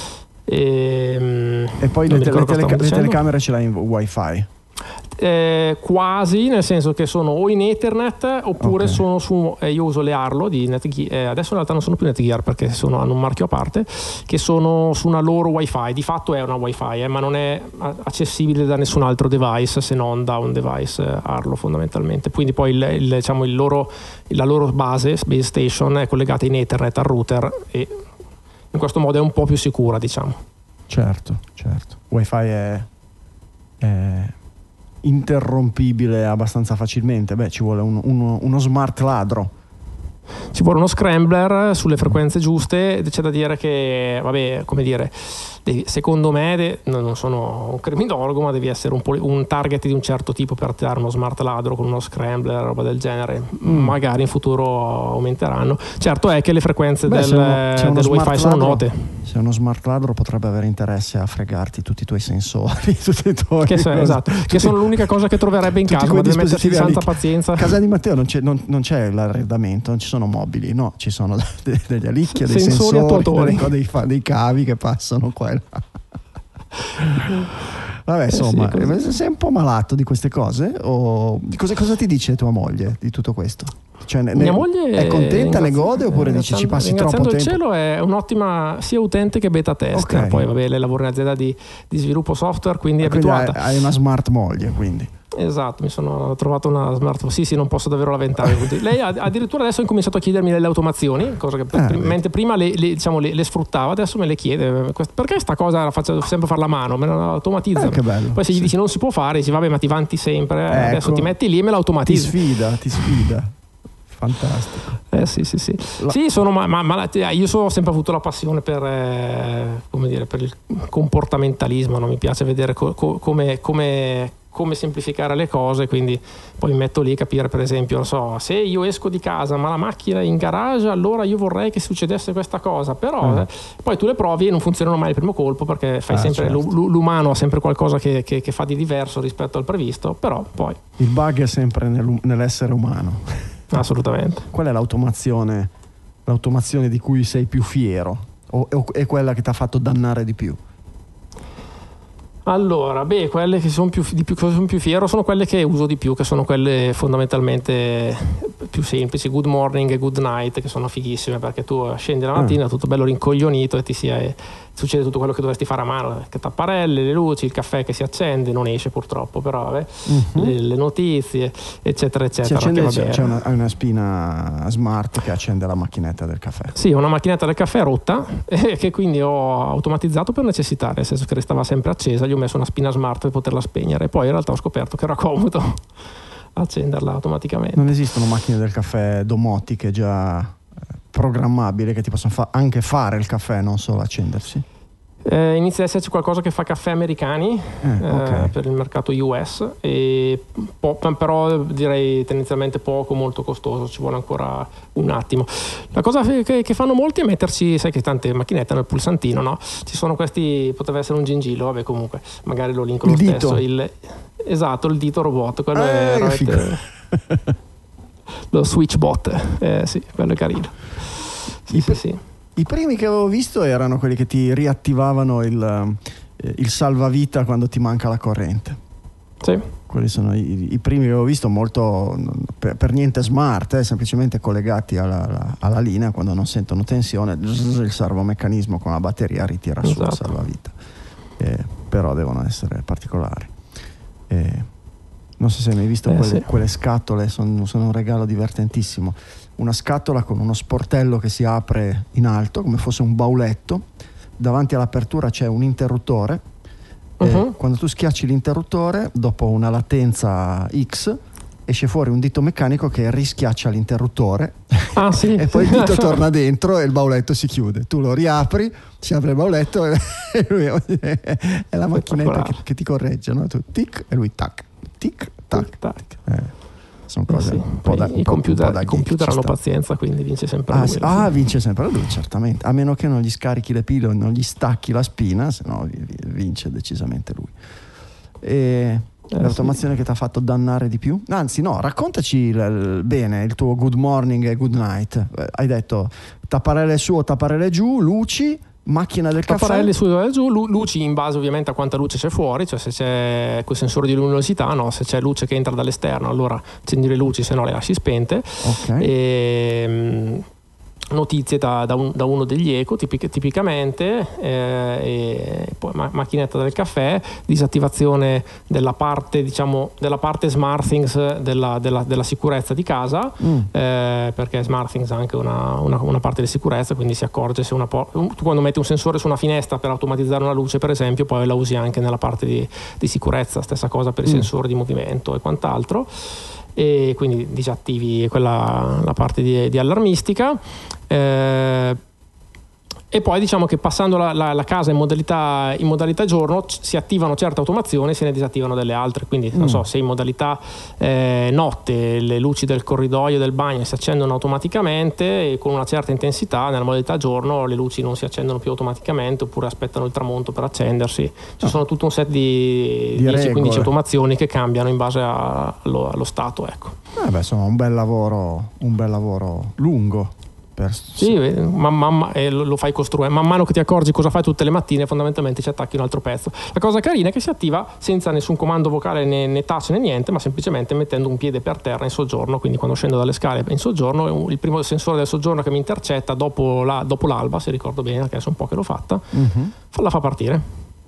E, E poi le, te- le teleca- le telecamere ce l'hai in Wi-Fi. Eh, quasi, nel senso che sono o in Ethernet oppure Ok. sono su, eh, io uso le Arlo di Netgear, eh, adesso in realtà non sono più Netgear perché sono, hanno un marchio a parte, che sono su una loro Wi-Fi, di fatto è una Wi-Fi, eh, ma non è a- accessibile da nessun altro device se non da un device eh, Arlo fondamentalmente. Quindi poi il, il, diciamo, il loro, la loro base, base station, è collegata in Ethernet al router e in questo modo è un po' più sicura, diciamo. Certo, certo. Wi-Fi è, è interrompibile abbastanza facilmente. Beh, ci vuole un- uno, uno smart ladro. Ci vuole uno scrambler sulle frequenze giuste. C'è da dire che, vabbè, come dire, devi, secondo me, de, no, non sono un criminologo, ma devi essere un, poli, un target di un certo tipo per attivare uno smart ladro con uno scrambler, roba del genere. Mm. Magari in futuro aumenteranno. Certo è che le frequenze Beh, del, se uno- se uno del smart wifi sono ladro- note. Se uno smart ladro potrebbe avere interesse a fregarti tutti i tuoi sensori, tutti i tuoi Che, so- cose- esatto, tutti- che sono l'unica cosa che troverebbe in tutti casa, quei ma deve mettersi di dispositivi santa lì. pazienza. A casa di Matteo non c'è, non, non c'è l'arredamento, non ci sono mobili, no, ci sono de- degli alicchie, dei Sensori sensori, attuatori. delle- dei, fa- dei cavi che passano qua e là. Vabbè, Eh sì, insomma, così. sei un po' malato di queste cose? O di cosa, cosa ti dice tua moglie di tutto questo? Cioè, ne, mia moglie è contenta, ne gode oppure dici ci passi troppo tempo? Il cielo è un'ottima sia utente che beta tester. Okay. Poi vabbè, lei lavora in un'azienda di, di sviluppo software, quindi e è quindi abituata. Hai, hai una smart moglie, quindi. Esatto, mi sono ho trovato una smart. Sì, sì, non posso davvero lamentare. Lei addirittura adesso ha incominciato a chiedermi delle automazioni, cosa che eh, mentre prima le, le, diciamo, le, le sfruttava, adesso me le chiede. Perché sta cosa la faccio sempre fare la mano, me la automatizza. Eh, che bello. Poi se gli sì. dici non si può fare, dici vabbè, ma ti vanti sempre, ecco, adesso ti metti lì e me l'automatizzi. Ti sfida, ti sfida. Fantastico. Eh sì, sì, sì. La... Sì, sono ma, ma, ma io so, ho sempre avuto la passione per eh, come dire, per il comportamentalismo, no? Mi piace vedere co- co- come, come come semplificare le cose, quindi poi mi metto lì a capire, per esempio, non so, se io esco di casa ma la macchina è in garage, allora io vorrei che succedesse questa cosa, però mm. eh, poi tu le provi e non funzionano mai il primo colpo, perché fai ah, sempre certo. l'umano ha sempre qualcosa che, che, che fa di diverso rispetto al previsto, però poi il bug è sempre nell'essere umano. Assolutamente. Qual è l'automazione l'automazione di cui sei più fiero o è quella che ti ha fatto dannare di più? Allora, beh, quelle che sono più, di più, sono più fiero sono quelle che uso di più, che sono quelle fondamentalmente più semplici, good morning e good night, che sono fighissime, perché tu scendi la mattina, ah. tutto bello rincoglionito e ti sia, e succede tutto quello che dovresti fare a mano, che tapparelle, le luci, il caffè che si accende, non esce purtroppo, però vabbè, uh-huh. le, le notizie, eccetera, eccetera. Si accende, c'è, c'è una, una spina smart che accende la macchinetta del caffè. Sì, una macchinetta del caffè rotta, eh, che quindi ho automatizzato per necessità, nel senso che restava sempre accesa, gli ho messo una spina smart per poterla spegnere, e poi in realtà ho scoperto che era comodo accenderla automaticamente. Non esistono macchine del caffè domotiche già programmabili che ti possono fa- anche fare il caffè, non solo accendersi? Eh, inizia ad esserci qualcosa che fa caffè americani eh, okay. eh, per il mercato U S, e po- però direi tendenzialmente poco, molto costoso, ci vuole ancora un attimo. La cosa che, che fanno molti è metterci, sai che tante macchinette hanno il pulsantino, no? Ci sono questi, potrebbe essere un gingillo, vabbè, comunque magari lo linko lo stesso. Il, esatto, il dito robot, quello eh, è veramente lo switchbot, eh, sì, quello è carino. Sì, I, sì, sì. I primi che avevo visto erano quelli che ti riattivavano il, il salvavita quando ti manca la corrente. Sì. Quelli sono i, i primi che avevo visto, molto per, per niente smart, eh, semplicemente collegati alla, alla, alla linea. Quando non sentono tensione, il servomeccanismo con la batteria ritira esatto. su il salvavita. Eh, però devono essere particolari. Eh, non so se hai mai visto eh, quelle, sì. quelle scatole, sono, sono un regalo divertentissimo. Una scatola con uno sportello che si apre in alto come fosse un bauletto, davanti all'apertura c'è un interruttore. Uh-huh. E quando tu schiacci l'interruttore, dopo una latenza X esce fuori un dito meccanico che rischiaccia l'interruttore. Ah, sì. E poi il dito torna dentro e il bauletto si chiude. Tu lo riapri, si apre il bauletto e lui è la macchinetta che, che ti corregge, no? Tu tic e lui tac, tic tac, tac. Eh. Sono cose eh sì. un po' da, I computer, i computer hanno pazienza, quindi vince sempre ah, lui. Sì. Ah, vince sempre lui, certamente. A meno che non gli scarichi le pile o non gli stacchi la spina, se no vince decisamente lui. E eh, l'automazione sì. che ti ha fatto dannare di più? Anzi, no, raccontaci il, bene il tuo good morning e good night. Hai detto tapparelle su o tapparelle giù, luci, macchina del caffè, tapparelle su e giù, luci in base ovviamente a quanta luce c'è fuori, cioè se c'è quel sensore di luminosità, no, se c'è luce che entra dall'esterno allora accendi le luci, se no le lasci spente. Okay. E notizie da, da, un, da uno degli eco tipic, tipicamente eh, e poi ma, macchinetta del caffè, disattivazione della parte diciamo della parte SmartThings della, della, della sicurezza di casa, mm. eh, perché SmartThings ha anche una, una, una parte di sicurezza, quindi si accorge se una por- tu quando metti un sensore su una finestra per automatizzare una luce per esempio, poi la usi anche nella parte di, di sicurezza, stessa cosa per i mm. sensori di movimento e quant'altro, e quindi disattivi quella la parte di, di allarmistica. Eh, e poi diciamo che passando la, la, la casa in modalità, in modalità giorno c- si attivano certe automazioni e se ne disattivano delle altre, quindi mm. non so, se in modalità eh, notte le luci del corridoio del bagno si accendono automaticamente e con una certa intensità, nella modalità giorno le luci non si accendono più automaticamente oppure aspettano il tramonto per accendersi. Ci oh. sono tutto un set di, di dieci quindici automazioni che cambiano in base a, allo, allo stato, ecco. Eh beh, insomma un bel lavoro un bel lavoro lungo Per... Sì, man man, eh, lo, lo fai costruire. Man mano che ti accorgi cosa fai tutte le mattine, fondamentalmente ci attacchi un altro pezzo. La cosa carina è che si attiva senza nessun comando vocale né, né touch né niente, ma semplicemente mettendo un piede per terra in soggiorno. Quindi quando scendo dalle scale in soggiorno, il primo sensore del soggiorno che mi intercetta dopo, la, dopo l'alba, se ricordo bene, perché adesso è un po' che l'ho fatta, mm-hmm. la fa partire.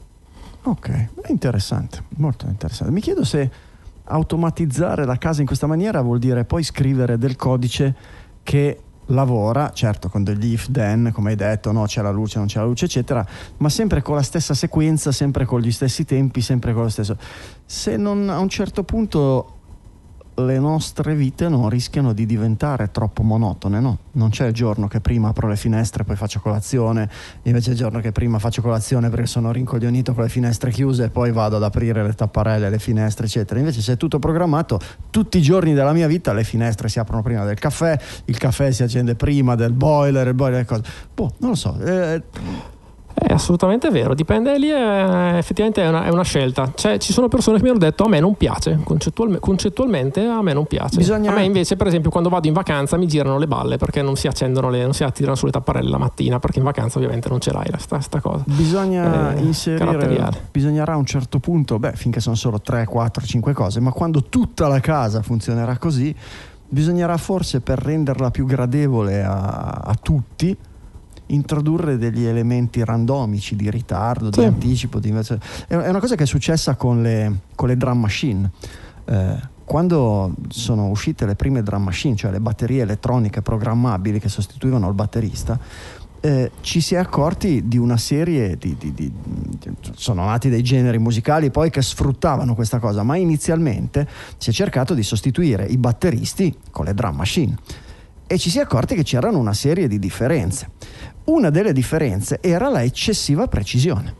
Ok, è interessante, molto interessante. Mi chiedo se automatizzare la casa in questa maniera vuol dire poi scrivere del codice che lavora, certo con degli if then, come hai detto, no, c'è la luce, non c'è la luce, eccetera, ma sempre con la stessa sequenza, sempre con gli stessi tempi, sempre con lo stesso. Se non a un certo punto le nostre vite non rischiano di diventare troppo monotone, no? Non c'è il giorno che prima apro le finestre e poi faccio colazione, invece il giorno che prima faccio colazione perché sono rincoglionito con le finestre chiuse e poi vado ad aprire le tapparelle, le finestre, eccetera. Invece se è tutto programmato, tutti i giorni della mia vita le finestre si aprono prima del caffè, il caffè si accende prima del boiler, il boiler cose. Boh, non lo so. Eh, È assolutamente vero, dipende, lì è, effettivamente è una, è una scelta. Cioè, ci sono persone che mi hanno detto a me non piace, concettual, concettualmente a me non piace. Bisogna... A me invece, per esempio, quando vado in vacanza mi girano le balle perché non si accendono le, non si attirano sulle tapparelle la mattina, perché in vacanza ovviamente non ce l'hai sta, sta cosa. Bisogna eh, inserire, bisognerà a un certo punto, beh, finché sono solo tre, quattro, cinque cose, ma quando tutta la casa funzionerà così, bisognerà forse, per renderla più gradevole a, a tutti, introdurre degli elementi randomici di ritardo, sì. di anticipo, di... è una cosa che è successa con le, con le drum machine. Eh, quando sono uscite le prime drum machine, cioè le batterie elettroniche programmabili che sostituivano il batterista, eh, ci si è accorti di una serie di, di, di, di sono nati dei generi musicali poi che sfruttavano questa cosa, ma inizialmente si è cercato di sostituire i batteristi con le drum machine e ci si è accorti che c'erano una serie di differenze. Una delle differenze era la eccessiva precisione,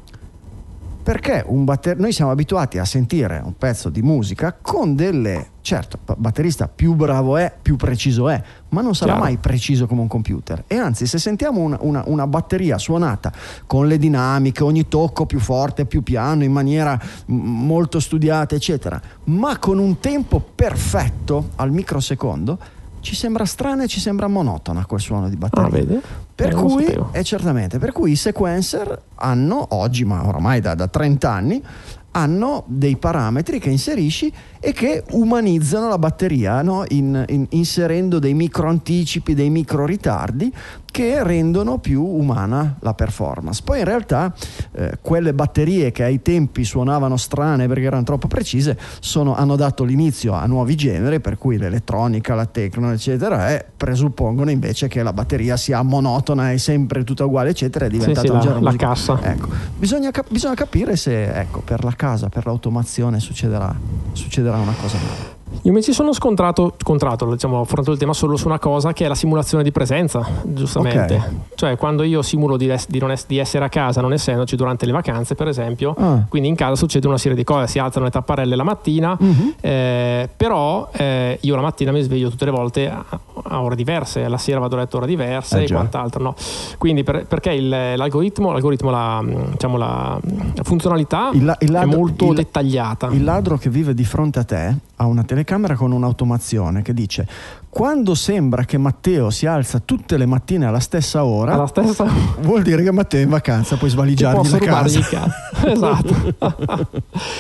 perché un batter- noi siamo abituati a sentire un pezzo di musica con delle, certo, il batterista più bravo è, più preciso è, ma non sarà Chiaro. mai preciso come un computer. E anzi, se sentiamo una, una, una batteria suonata con le dinamiche, ogni tocco più forte, più piano, in maniera m- molto studiata, eccetera, ma con un tempo perfetto al microsecondo, ci sembra strana e ci sembra monotona quel suono di batteria. Ah, vedi? Per eh, cui, è certamente, per cui i sequencer hanno oggi, ma oramai da, da trenta anni, hanno dei parametri che inserisci e che umanizzano la batteria, no? in, in, inserendo dei micro anticipi, dei micro ritardi che rendono più umana la performance. Poi in realtà eh, quelle batterie che ai tempi suonavano strane perché erano troppo precise sono, hanno dato l'inizio a nuovi generi, per cui l'elettronica, la techno, eccetera, e presuppongono invece che la batteria sia monotona e sempre tutta uguale, eccetera, è diventata sì, sì, un la, genere la musicale. cassa. Ecco, bisogna, cap- bisogna capire se, ecco, per la casa, per l'automazione succederà, succederà una cosa nuova. Io mi ci sono scontrato, scontrato, diciamo, ho affrontato il tema solo su una cosa, che è la simulazione di presenza, giustamente. Okay. Cioè, quando io simulo di, es- di, non es- di essere a casa, non essendoci durante le vacanze, per esempio, ah. quindi in casa succede una serie di cose, si alzano le tapparelle la mattina, uh-huh. eh, però eh, io la mattina mi sveglio tutte le volte a, a ore diverse, la sera vado a letto a ore diverse eh, e quant'altro, no? Quindi per, perché il, l'algoritmo, l'algoritmo la, diciamo, la, la funzionalità il, il ladro, è molto il, dettagliata. Il ladro che vive di fronte a te ha una telecamera con un'automazione che dice: quando sembra che Matteo si alza tutte le mattine alla stessa ora, alla stessa... vuol dire che Matteo è in vacanza, puoi svaligiargli la casa. casa. Esatto.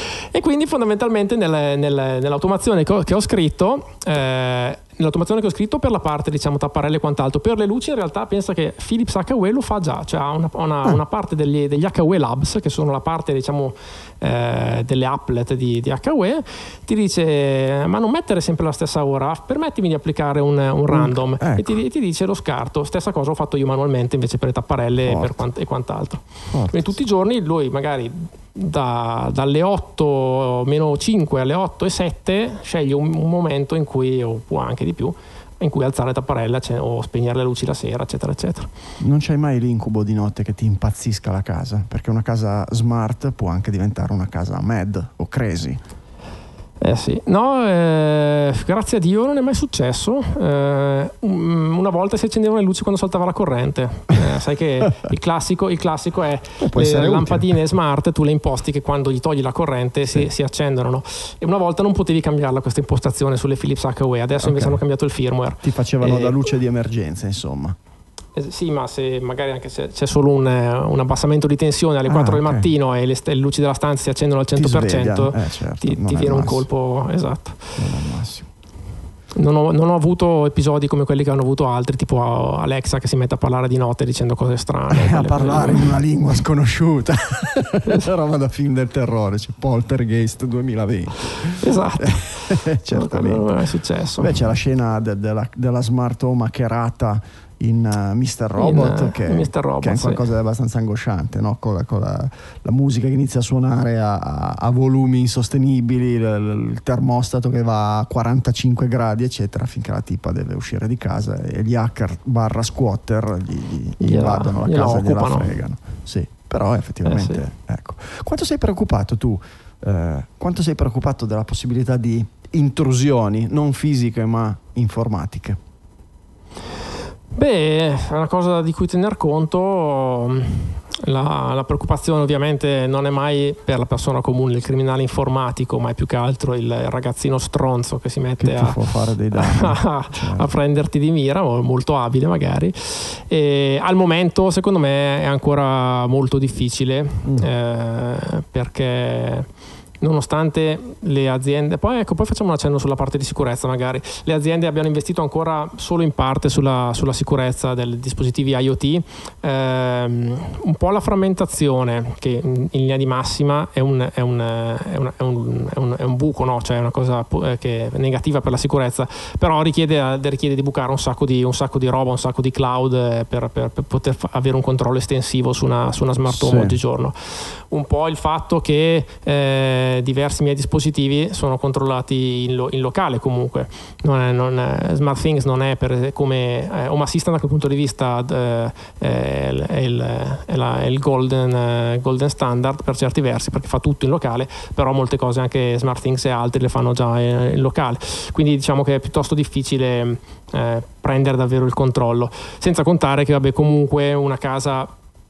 E quindi fondamentalmente nel, nel, nell'automazione che ho, che ho scritto eh, nell'automazione che ho scritto per la parte, diciamo, tapparelle e quant'altro, per le luci in realtà pensa che Philips H W lo fa già, cioè ha una, una, ah. una parte degli, degli H W Labs, che sono la parte, diciamo, eh, delle applet di, di H W, ti dice: ma non mettere sempre la stessa ora, permettimi di applicare un, un random, ecco. e, ti, e ti dice lo scarto. Stessa cosa ho fatto io manualmente invece per le tapparelle e, per quant- e quant'altro. Forte. Quindi tutti i giorni lui magari Da, dalle otto meno cinque alle otto e sette sceglie un, un momento in cui, o può anche di più, in cui alzare la tapparella, cioè, o spegnere le luci la sera, eccetera eccetera. Non c'hai mai l'incubo di notte che ti impazzisca la casa? Perché una casa smart può anche diventare una casa mad o crazy. Eh sì, no, eh, grazie a Dio non è mai successo. Eh, una volta si accendevano le luci quando saltava la corrente. Eh, sai che il classico, il classico è oh, le lampadine smart, tu le imposti che quando gli togli la corrente sì. si, si accendono. No? E una volta non potevi cambiarla questa impostazione sulle Philips H U E, adesso okay. invece hanno cambiato il firmware. Ti facevano eh, da luce di emergenza, insomma. Sì, ma se magari anche se c'è solo un, un abbassamento di tensione alle ah, quattro okay. del mattino e le, le luci della stanza si accendono al cento per cento, eh, certo, ti, ti viene un colpo esatto. Non è il massimo. Non ho, non ho avuto episodi come quelli che hanno avuto altri, tipo Alexa che si mette a parlare di notte dicendo cose strane. Eh, a parlare in una lingua sconosciuta. Roba da film del terrore, c'è Poltergeist duemilaventi. Esatto. Certamente. Non è successo. Beh, c'è la scena de- de- della, della smart home hackerata in uh, mister Robot, in, che, uh, mister Robot, che è qualcosa sì. di abbastanza angosciante, no? Con, la, con la, la musica che inizia a suonare a, a, a volumi insostenibili, il, il termostato che va a quarantacinque gradi eccetera, finché la tipa deve uscire di casa e gli hacker barra squatter gli, gli, gli invadono la casa e gliela fregano. Sì, però effettivamente eh, sì. ecco. Quanto sei preoccupato tu eh, quanto sei preoccupato della possibilità di intrusioni non fisiche ma informatiche? Beh, è una cosa di cui tener conto. La, la preoccupazione ovviamente non è mai per la persona comune, il criminale informatico, ma è più che altro il ragazzino stronzo che si mette che a, può fare dei danni, a, certo. a prenderti di mira, molto abile magari. E al momento secondo me è ancora molto difficile mm. eh, perché nonostante le aziende, poi ecco, poi facciamo un accenno sulla parte di sicurezza, magari le aziende abbiano investito ancora solo in parte sulla, sulla sicurezza dei dispositivi IoT, ehm, un po' la frammentazione che in linea di massima è un, è un, è un, è un, è un, è un buco, no? Cioè è una cosa che è negativa per la sicurezza, però richiede, richiede di bucare un sacco di, un sacco di roba, un sacco di cloud per, per, per poter avere un controllo estensivo su una, su una smart home sì. oggigiorno. Un po' il fatto che eh, diversi miei dispositivi sono controllati in, lo, in locale comunque, non è, non è, SmartThings non è per, come eh, Home Assistant da quel punto di vista eh, è, il, è, il, è, la, è il golden, eh, golden standard per certi versi perché fa tutto in locale, però molte cose anche SmartThings e altri le fanno già in, in locale, quindi diciamo che è piuttosto difficile eh, prendere davvero il controllo, senza contare che vabbè comunque una casa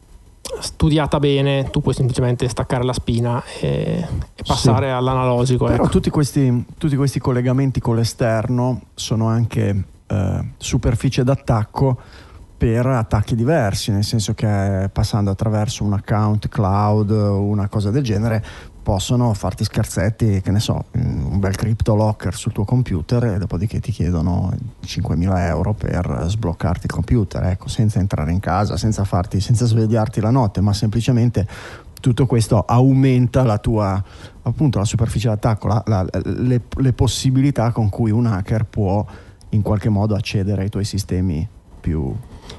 studiata bene tu puoi semplicemente staccare la spina e, e passare sì. all'analogico. Però ecco. tutti questi, tutti questi collegamenti con l'esterno sono anche eh, superficie d'attacco per attacchi diversi, nel senso che passando attraverso un account cloud o una cosa del genere possono farti scherzetti, che ne so, un bel crypto locker sul tuo computer e dopodiché ti chiedono cinquemila euro per sbloccarti il computer, ecco, senza entrare in casa, senza farti, senza svegliarti la notte, ma semplicemente tutto questo aumenta la tua, appunto, la superficie d'attacco, la, la, le, le possibilità con cui un hacker può in qualche modo accedere ai tuoi sistemi più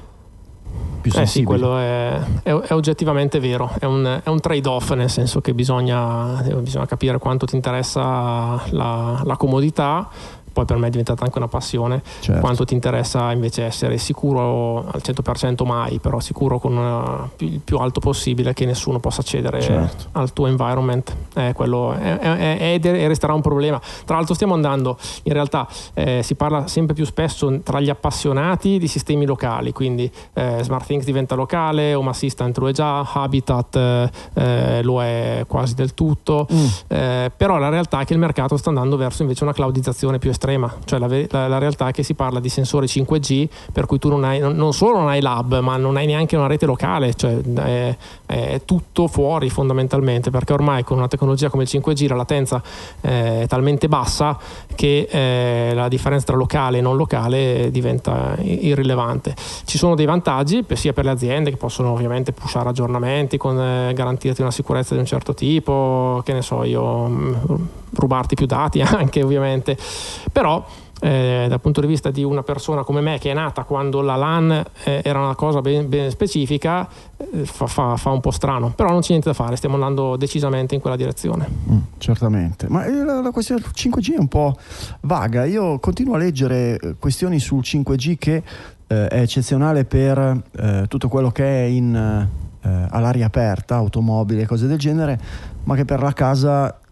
più eh sì, quello è, è, è oggettivamente vero, è un, è un trade-off, nel senso che bisogna, bisogna capire quanto ti interessa la, la comodità. Poi per me è diventata anche una passione, certo. Quanto ti interessa invece essere sicuro al cento per cento mai, però sicuro con una, il più alto possibile che nessuno possa accedere certo. al tuo environment. Eh, quello è, è, è, e resterà un problema. Tra l'altro stiamo andando, in realtà eh, si parla sempre più spesso tra gli appassionati di sistemi locali, quindi eh, SmartThings diventa locale, Home Assistant lo è già, Habitat eh, lo è quasi del tutto, mm. eh, però la realtà è che il mercato sta andando verso invece una cloudizzazione più estrema, cioè la, la, la realtà è che si parla di sensori cinque G per cui tu non hai, non, non solo non hai l'hub ma non hai neanche una rete locale, cioè è, è tutto fuori fondamentalmente, perché ormai con una tecnologia come il cinque G la latenza è talmente bassa che eh, la differenza tra locale e non locale diventa irrilevante. Ci sono dei vantaggi sia per le aziende che possono ovviamente pushare aggiornamenti con eh, garantirti una sicurezza di un certo tipo, che ne so io, mh, rubarti più dati anche ovviamente, però eh, dal punto di vista di una persona come me che è nata quando la LAN eh, era una cosa ben, ben specifica, eh, fa, fa, fa un po' strano, però non c'è niente da fare, stiamo andando decisamente in quella direzione. Mm, certamente, ma la, la questione del cinque G è un po' vaga, io continuo a leggere questioni sul cinque G che eh, è eccezionale per eh, tutto quello che è in, eh, all'aria aperta, automobili e cose del genere, ma che per la casa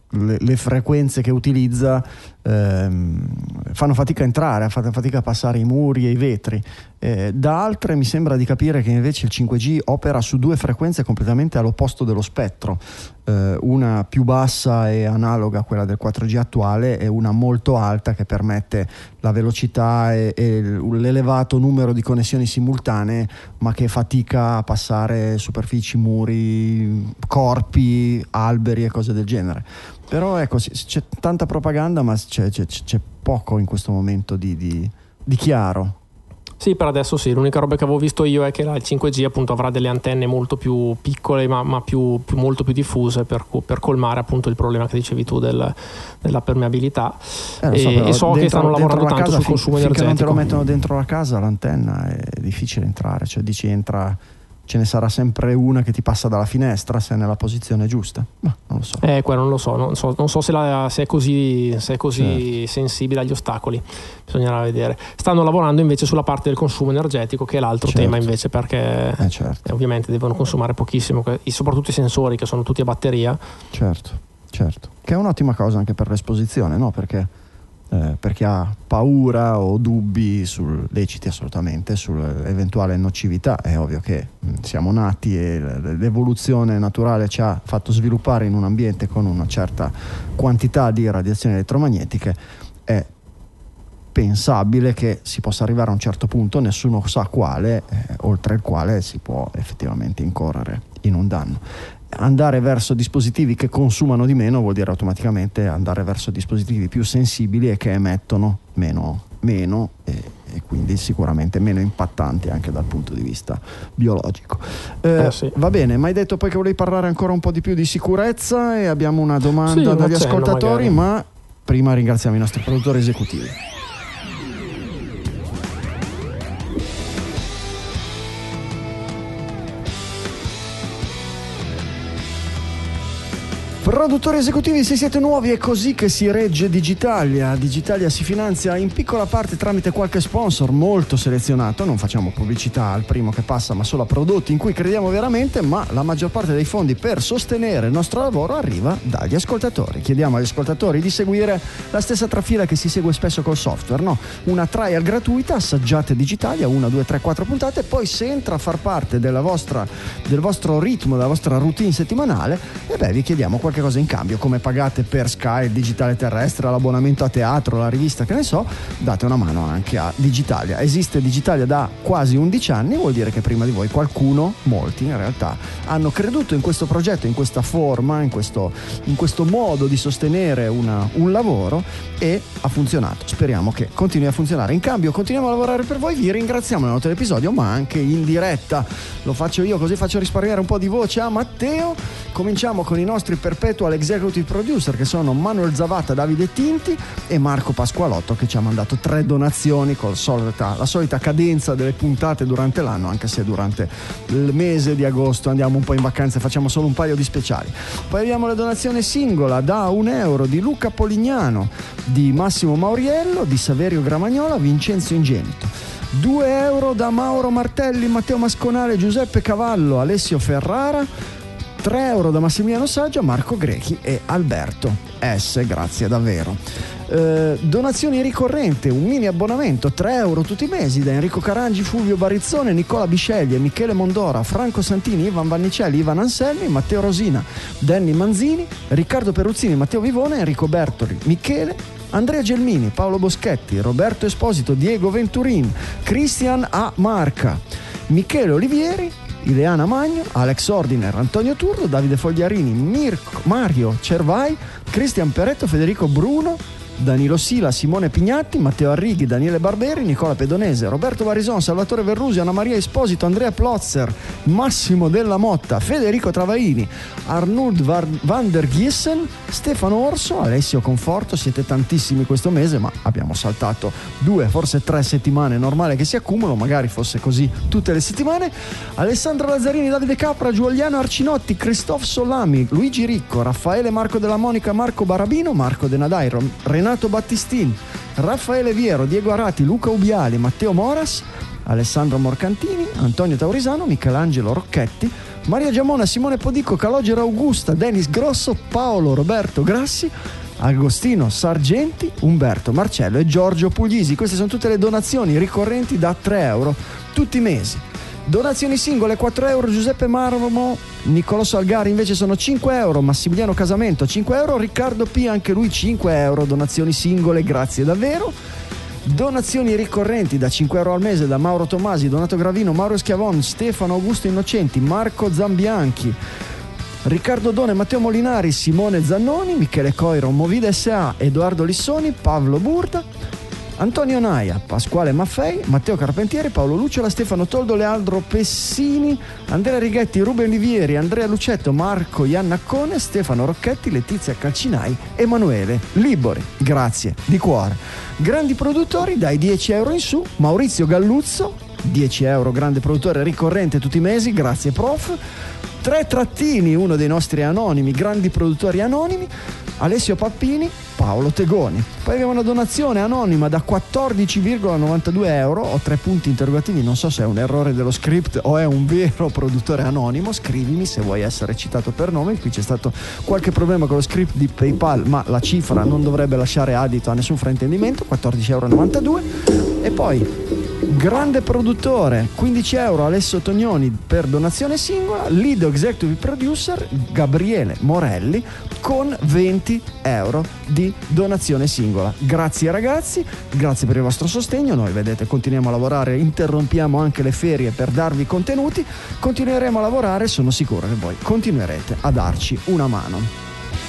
le, le frequenze che utilizza ehm, fanno fatica a entrare, fanno fatica a passare i muri e i vetri. Eh, da altre mi sembra di capire che invece il cinque G opera su due frequenze completamente all'opposto dello spettro, eh, una più bassa e analoga a quella del quattro G attuale e una molto alta che permette la velocità e, e l'elevato numero di connessioni simultanee, ma che fatica a passare superfici, muri, corpi, alberi e cose del genere. Però ecco, c'è tanta propaganda, ma c'è, c'è, c'è poco in questo momento di, di, di chiaro. Sì, per adesso sì, l'unica roba che avevo visto io è che il cinque G appunto avrà delle antenne molto più piccole ma, ma più, più, molto più diffuse per, per colmare appunto il problema che dicevi tu del, della permeabilità. Eh, e so, e so dentro, che stanno lavorando tanto casa, sul fin, consumo finché energetico. Finché non te lo mettono dentro la casa, l'antenna è difficile entrare, cioè dici entra, ce ne sarà sempre una che ti passa dalla finestra se è nella posizione giusta, ma non lo so. Eh, quello non lo so, non so, non so se, la, se è così, se è così certo. sensibile agli ostacoli, bisognerà vedere. Stanno lavorando invece sulla parte del consumo energetico, che è l'altro certo. tema invece, perché eh, certo. eh, ovviamente devono consumare pochissimo, soprattutto i sensori che sono tutti a batteria. Certo, certo, che è un'ottima cosa anche per l'esposizione, no? Perché Eh, per chi ha paura o dubbi sul, leciti assolutamente sull'eventuale nocività. È ovvio che mh, siamo nati e l'evoluzione naturale ci ha fatto sviluppare in un ambiente con una certa quantità di radiazioni elettromagnetiche. È pensabile che si possa arrivare a un certo punto, nessuno sa quale, eh, oltre il quale si può effettivamente incorrere in un danno. Andare verso dispositivi che consumano di meno vuol dire automaticamente andare verso dispositivi più sensibili e che emettono meno, meno e, e quindi sicuramente meno impattanti anche dal punto di vista biologico. Eh, eh sì. Va bene, ma hai detto poi che volevi parlare ancora un po' di più di sicurezza e abbiamo una domanda sì, dagli ascoltatori, magari. Ma prima ringraziamo i nostri produttori esecutivi. Produttori esecutivi, se siete nuovi è così che si regge Digitalia. Digitalia si finanzia in piccola parte tramite qualche sponsor molto selezionato. Non facciamo pubblicità al primo che passa, ma solo a prodotti in cui crediamo veramente, ma la maggior parte dei fondi per sostenere il nostro lavoro arriva dagli ascoltatori. Chiediamo agli ascoltatori di seguire la stessa trafila che si segue spesso col software, no? Una trial gratuita, assaggiate Digitalia, una, due, tre, quattro puntate, poi se entra a far parte della vostra, del vostro ritmo, della vostra routine settimanale, e beh, vi chiediamo qualche cosa in cambio, come pagate per Sky, il digitale terrestre, l'abbonamento a teatro, la rivista, che ne so, date una mano anche a Digitalia. Esiste Digitalia da quasi undici anni, vuol dire che prima di voi qualcuno, molti in realtà, hanno creduto in questo progetto, in questa forma, in questo, in questo modo di sostenere una, un lavoro, e ha funzionato. Speriamo che continui a funzionare. In cambio continuiamo a lavorare per voi, vi ringraziamo nella nota dell'episodio, ma anche in diretta. Lo faccio io, così faccio risparmiare un po' di voce a Matteo. Cominciamo con i nostri perpetual executive producer, che sono Manuel Zavatta, Davide Tinti e Marco Pasqualotto, che ci ha mandato tre donazioni con solita, la solita cadenza delle puntate durante l'anno, anche se durante il mese di agosto andiamo un po' in vacanza e facciamo solo un paio di speciali. Poi abbiamo la donazione singola da un euro di Luca Polignano, di Massimo Mauriello, di Saverio Gramagnola, Vincenzo Ingenito. due euro da Mauro Martelli, Matteo Masconale, Giuseppe Cavallo, Alessio Ferrara. tre euro da Massimiliano Saggio, Marco Grechi e Alberto S. Grazie davvero. Eh, donazioni ricorrenti, un mini abbonamento, tre euro tutti i mesi da Enrico Carangi, Fulvio Barizzone, Nicola Bisceglie, Michele Mondora, Franco Santini, Ivan Vannicelli, Ivan Anselmi, Matteo Rosina, Danny Manzini, Riccardo Peruzzini, Matteo Vivone, Enrico Bertoli, Michele, Andrea Gelmini, Paolo Boschetti, Roberto Esposito, Diego Venturin, Cristian A. Marca, Michele Olivieri, Ileana Magno, Alex Ordiner, Antonio Turro, Davide Fogliarini, Mirko, Mario Cervai, Cristian Peretto, Federico Bruno, Danilo Sila, Simone Pignatti, Matteo Arrighi, Daniele Barberi, Nicola Pedonese, Roberto Varison, Salvatore Verrusi, Anna Maria Esposito, Andrea Plotzer, Massimo Della Motta, Federico Travaini, Arnold van der Giessen, Stefano Orso, Alessio Conforto. Siete tantissimi questo mese, ma abbiamo saltato due, forse tre settimane, è normale che si accumulino, magari fosse così tutte le settimane. Alessandro Lazzarini, Davide Capra, Giuliano Arcinotti, Christophe Solami, Luigi Ricco, Raffaele Marco della Monica, Marco Barabino, Marco De Nadai, Renato Battistini, Raffaele Viero, Diego Arati, Luca Ubiali, Matteo Moras, Alessandro Morcantini, Antonio Taurisano, Michelangelo Rocchetti, Maria Giamona, Simone Podico, Calogero Augusta, Denis Grosso, Paolo Roberto Grassi, Agostino Sargenti, Umberto Marcello e Giorgio Puglisi. Queste sono tutte le donazioni ricorrenti da tre euro tutti i mesi. Donazioni singole quattro euro, Giuseppe Marmo, Niccolò Salgari invece sono cinque euro, Massimiliano Casamento cinque euro, Riccardo P anche lui cinque euro, donazioni singole, grazie davvero. Donazioni ricorrenti da cinque euro al mese da Mauro Tomasi, Donato Gravino, Mauro Schiavon, Stefano Augusto Innocenti, Marco Zambianchi, Riccardo Done, Matteo Molinari, Simone Zannoni, Michele Coiro, Movida S A, Edoardo Lissoni, Pavlo Burda, Antonio Naia, Pasquale Maffei, Matteo Carpentieri, Paolo Lucciola, Stefano Toldo, Leandro Pessini, Andrea Righetti, Ruben Livieri, Andrea Lucetto, Marco Iannaccone, Stefano Rocchetti, Letizia Calcinai, Emanuele Libori. Grazie di cuore. Grandi produttori dai dieci euro in su, Maurizio Galluzzo, dieci euro, grande produttore ricorrente tutti i mesi, grazie prof. Tre trattini, uno dei nostri anonimi, grandi produttori anonimi, Alessio Pappini, Paolo Tegoni. Poi abbiamo una donazione anonima da quattordici virgola novantadue euro, ho tre punti interrogativi, non so se è un errore dello script o è un vero produttore anonimo, scrivimi se vuoi essere citato per nome. Qui c'è stato qualche problema con lo script di PayPal, ma la cifra non dovrebbe lasciare adito a nessun fraintendimento, quattordici virgola novantadue euro. E poi grande produttore, quindici euro, Alessio Tognoni per donazione singola, lead executive producer Gabriele Morelli con venti euro di donazione singola. Grazie ragazzi, grazie per il vostro sostegno. Noi vedete continuiamo a lavorare, interrompiamo anche le ferie per darvi contenuti, continueremo a lavorare, sono sicuro che voi continuerete a darci una mano.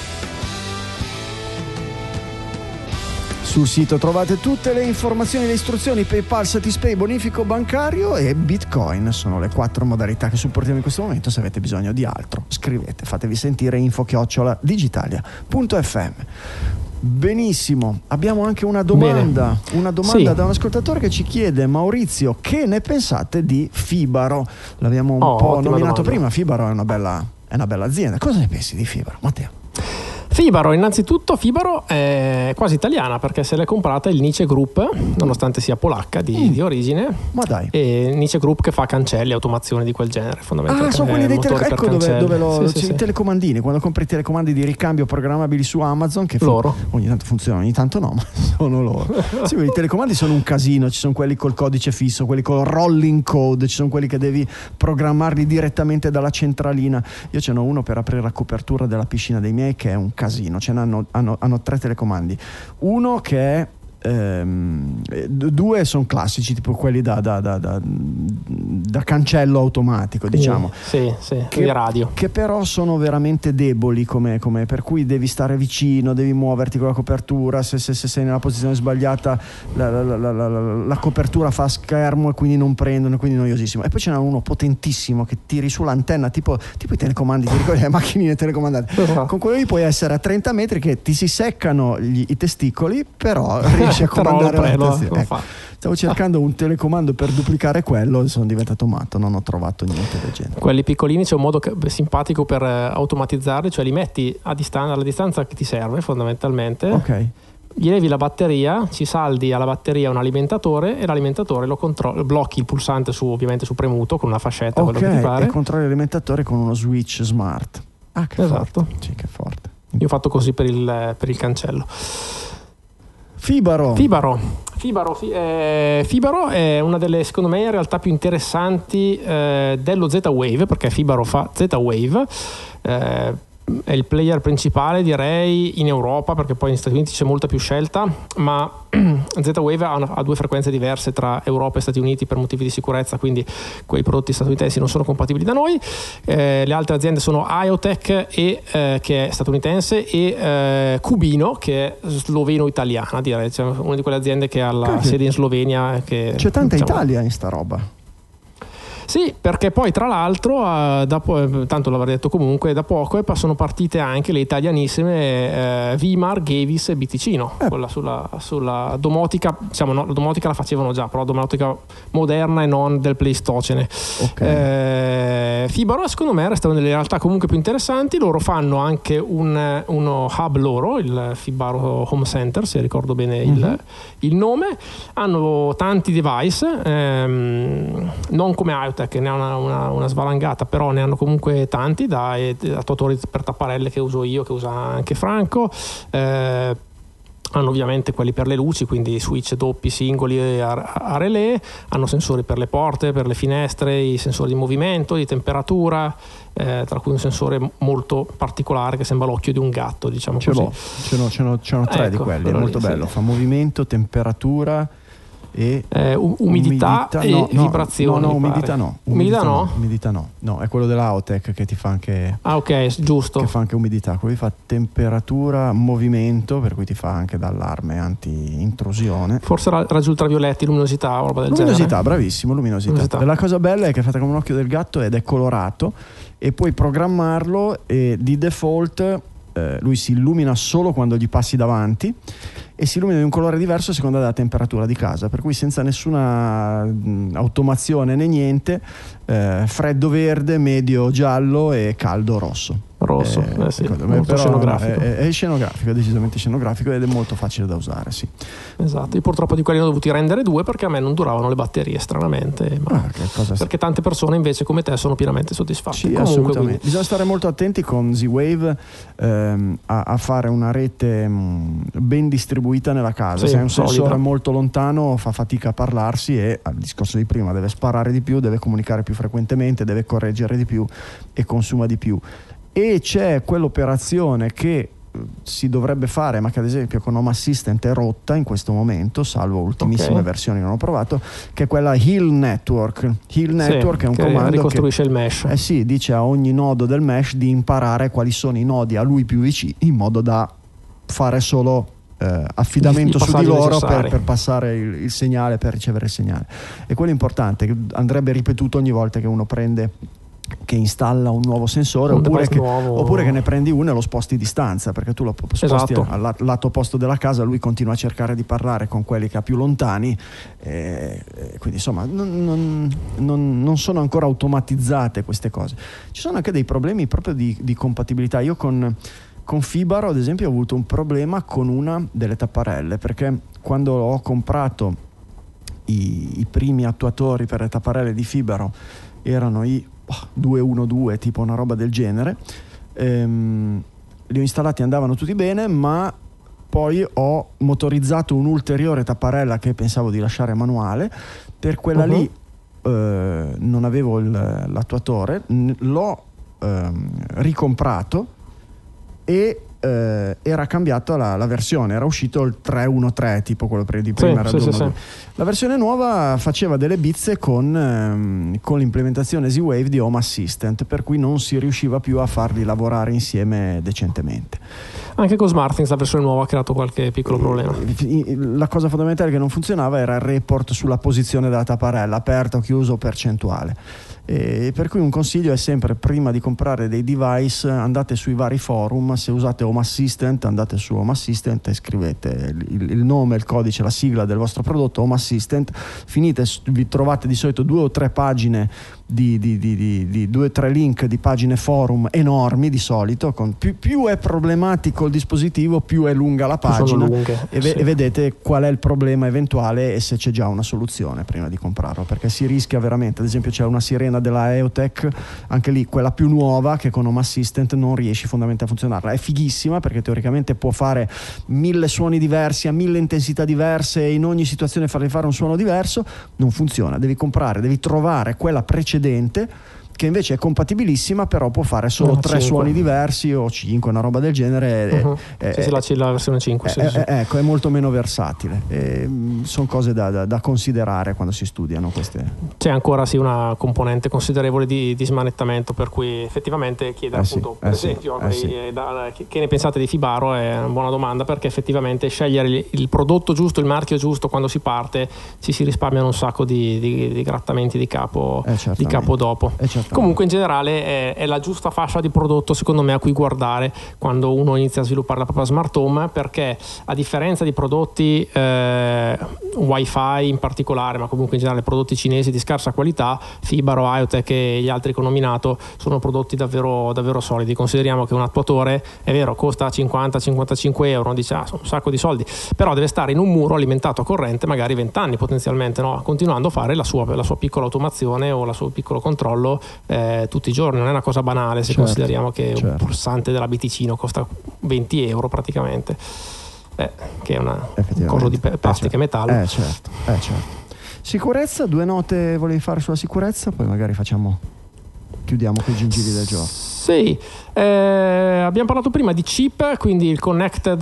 Sul sito trovate tutte le informazioni e le istruzioni, PayPal, Satispay, bonifico bancario e Bitcoin. Sono le quattro modalità che supportiamo in questo momento. Se avete bisogno di altro, scrivete, fatevi sentire, info chiocciola digitalia punto effe emme. Benissimo, abbiamo anche una domanda, Bene. una domanda sì. da un ascoltatore che ci chiede: Maurizio, che ne pensate di Fibaro? L'abbiamo un oh, po' nominato domanda. prima. Fibaro è una bella, è una bella azienda. Cosa ne pensi di Fibaro, Matteo? Fibaro, innanzitutto Fibaro è quasi italiana perché se l'è comprata il Niche Group, nonostante sia polacca di, mm. di origine. Ma dai. E Niche Group che fa cancelli, automazioni di quel genere fondamentalmente. Ah, sono quelli dei tele- ecco dove, dove lo, sì, sì, sì. i telecomandini, quando compri i telecomandi di ricambio programmabili su Amazon, che loro. Fu- ogni tanto funzionano, ogni tanto no, ma sono loro. Sì, i telecomandi sono un casino, ci sono quelli col codice fisso, quelli col rolling code, ci sono quelli che devi programmarli direttamente dalla centralina. Io ce n'ho uno per aprire la copertura della piscina dei miei che è un casino, ce n'hanno hanno, hanno tre telecomandi, uno che è ehm, due sono classici tipo quelli da, da, da, da, da cancello automatico, diciamo, sì, sì, che, di radio, che però sono veramente deboli come, come, per cui devi stare vicino, devi muoverti con la copertura, se, se, se sei nella posizione sbagliata la, la, la, la, la, la copertura fa schermo e quindi non prendono, quindi noiosissimo. E poi ce n'è uno potentissimo che tiri su l'antenna tipo, tipo i telecomandi, ti ricordi le macchinine telecomandate? Uh-huh. Con quello lì puoi essere a trenta metri che ti si seccano gli, i testicoli, però riesci a comandare la tastiera. Ecco, stavo cercando un telecomando per duplicare quello, sono diventato matto, non ho trovato niente del genere. Quelli piccolini c'è un modo simpatico per automatizzarli, cioè li metti a distanza, alla distanza che ti serve fondamentalmente. Ok. Gli levi la batteria, ci saldi alla batteria un alimentatore e l'alimentatore lo controlli, blocchi il pulsante su, ovviamente su premuto con una fascetta, okay, quello che ti pare, e controlli l'alimentatore con uno switch smart. Ah, che esatto. forte. Sì, che forte. Io ho fatto così per il, per il cancello. Fibaro. Fibaro. Fibaro, eh, Fibaro è una delle, secondo me, in realtà più interessanti eh, dello Z-Wave, perché Fibaro fa Z-Wave, eh, è il player principale direi in Europa, perché poi negli Stati Uniti c'è molta più scelta, ma Z-Wave ha, una, ha due frequenze diverse tra Europa e Stati Uniti per motivi di sicurezza, quindi quei prodotti statunitensi non sono compatibili da noi. Eh, le altre aziende sono IoTech e, eh, che è statunitense, e eh, Cubino che è sloveno-italiana, direi, cioè una di quelle aziende che ha la Cacchio. sede in Slovenia. Che, c'è tanta diciamo, Italia in sta roba. Sì, perché poi tra l'altro, eh, dopo, tanto l'avrei detto comunque, da poco eh, sono partite anche le italianissime eh, Vimar, Gavis e Biticino, eh. quella sulla, sulla domotica, diciamo no, la domotica la facevano già, però la domotica moderna e non del Pleistocene. Okay. Eh, Fibaro secondo me restano delle realtà comunque più interessanti, loro fanno anche un, uno hub loro, il Fibaro Home Center, se ricordo bene il, mm-hmm. il nome, hanno tanti device, ehm, non come IoT, EOTech ne ha una, una, una svalangata, però ne hanno comunque tanti, da attuatori per tapparelle che uso io, che usa anche Franco. Eh, hanno ovviamente quelli per le luci, quindi switch doppi, singoli a, a relè, hanno sensori per le porte, per le finestre, i sensori di movimento, di temperatura, eh, tra cui un sensore molto particolare che sembra l'occhio di un gatto, diciamo ce così. L'ho, ce n'ho, ce n'ho, ce n'ho tre, ecco, di quelli, è molto lì, bello, sì. Fa movimento, temperatura e eh, umidità, umidità e no, no, vibrazioni. No, no, umidità no. Umidità, umidità no? no? Umidità no. No, è quello dell'Autech che ti fa anche. Ah, ok, giusto. Che fa anche umidità, quello fa temperatura, movimento, per cui ti fa anche d'allarme anti-intrusione. Forse raggiù ultravioletti, luminosità, roba del luminosità, genere. Bravissimo, luminosità. luminosità. La cosa bella è che è fatta come un occhio del gatto ed è colorato, e puoi programmarlo e di default eh, lui si illumina solo quando gli passi davanti, e si illumina di un colore diverso a seconda della temperatura di casa, per cui senza nessuna mh, automazione né niente, eh, freddo verde, medio giallo e caldo rosso. Rosso, eh, eh sì, molto però scenografico. È, è scenografico, è decisamente scenografico ed è molto facile da usare, sì. Esatto, io purtroppo di quelli ne ho dovuti rendere due perché a me non duravano le batterie, stranamente, ma ah, che cosa perché tante persone invece come te sono pienamente soddisfatte. Sì, comunque, assolutamente. Quindi... Bisogna stare molto attenti con Z-Wave ehm, a, a fare una rete mh, ben distribuita nella casa. Sì, se è un solida. sensore molto lontano fa fatica a parlarsi, e al discorso di prima deve sparare di più, deve comunicare più frequentemente, deve correggere di più e consuma di più. E c'è quell'operazione che si dovrebbe fare, ma che ad esempio con Home Assistant è rotta in questo momento, salvo ultimissime okay. versioni che non ho provato, che è quella Heal Network. Heal Network sì, è un che comando ricostruisce che, il mesh. Eh sì, dice a ogni nodo del mesh di imparare quali sono i nodi a lui più vicini, in modo da fare solo eh, affidamento I, i su di loro per, per per passare il, il segnale, per ricevere il segnale. E quello è importante, che andrebbe ripetuto ogni volta che uno prende, che installa un nuovo sensore, un oppure, che, nuovo... oppure che ne prendi uno e lo sposti di distanza, perché tu lo sposti esatto. al lato opposto della casa, lui continua a cercare di parlare con quelli che ha più lontani, e, e quindi insomma non, non, non, non sono ancora automatizzate queste cose. Ci sono anche dei problemi proprio di, di compatibilità. Io con, con Fibaro ad esempio ho avuto un problema con una delle tapparelle, perché quando ho comprato i, i primi attuatori per le tapparelle di Fibaro erano i due uno due, tipo una roba del genere, ehm, li ho installati, andavano tutti bene, ma poi ho motorizzato un'ulteriore tapparella che pensavo di lasciare manuale. Per quella uh-huh. lì eh, non avevo il, l'attuatore, l'ho ehm, ricomprato e eh, era cambiata la, la versione, era uscito il tre uno tre, tipo quello di prima, sì, era sì, sì, sì. La versione nuova faceva delle bizze con, ehm, con l'implementazione Z-Wave di Home Assistant, per cui non si riusciva più a farli lavorare insieme decentemente. Anche con SmartThings la versione nuova ha creato qualche piccolo e, problema. La cosa fondamentale che non funzionava era il report sulla posizione della tapparella, aperto, chiuso, percentuale. E per cui un consiglio è sempre, prima di comprare dei device, andate sui vari forum. Se usate Home Assistant, andate su Home Assistant e scrivete il, il nome, il codice, la sigla del vostro prodotto, Home Assistant, finite, vi trovate di solito due o tre pagine di, di, di, di, di due o tre link di pagine forum enormi di solito, con più, più è problematico il dispositivo, più è lunga la pagina, lunghe, e, ve, sì. e vedete qual è il problema eventuale e se c'è già una soluzione prima di comprarlo, perché si rischia veramente. Ad esempio c'è una sirena della EOTech, anche lì quella più nuova, che con Home Assistant non riesci fondamentalmente a funzionarla. È fighissima perché teoricamente può fare mille suoni diversi a mille intensità diverse e in ogni situazione fargli fare un suono diverso. Non funziona, devi comprare, devi trovare quella precedente che invece è compatibilissima, però può fare solo no, tre cinque. Suoni diversi o cinque, una roba del genere. Uh-huh. È, sì, è, sì, la, la versione cinque. È, sì, è, sì. Ecco, è molto meno versatile. Sono cose da, da, da considerare quando si studiano queste. C'è ancora sì una componente considerevole di, di smanettamento, per cui effettivamente chiedere eh appunto, sì, per eh esempio, sì, eh sì. da, da, che, che ne pensate di Fibaro è una buona domanda, perché effettivamente scegliere il, il prodotto giusto, il marchio giusto quando si parte, ci si risparmiano un sacco di, di, di grattamenti di capo, eh, di capo dopo. Eh, Comunque in generale è, è la giusta fascia di prodotto secondo me a cui guardare quando uno inizia a sviluppare la propria smart home, perché a differenza di prodotti eh, wifi in particolare, ma comunque in generale prodotti cinesi di scarsa qualità, Fibaro, IoTech e gli altri che ho nominato sono prodotti davvero, davvero solidi. Consideriamo che un attuatore, è vero, costa cinquanta cinquantacinque euro, dice ah, sono un sacco di soldi, però deve stare in un muro alimentato a corrente magari venti anni potenzialmente, no? Continuando a fare la sua, la sua piccola automazione o il suo piccolo controllo eh, tutti i giorni. Non è una cosa banale se certo, consideriamo che certo. un pulsante della Biticino costa venti euro praticamente, eh, che è una cosa di plastica e metallo. Eh certo, eh certo. Sicurezza, due note volevi fare sulla sicurezza, poi magari facciamo, chiudiamo con i gingilli del giorno. Sì, eh, abbiamo parlato prima di chip, quindi il Connected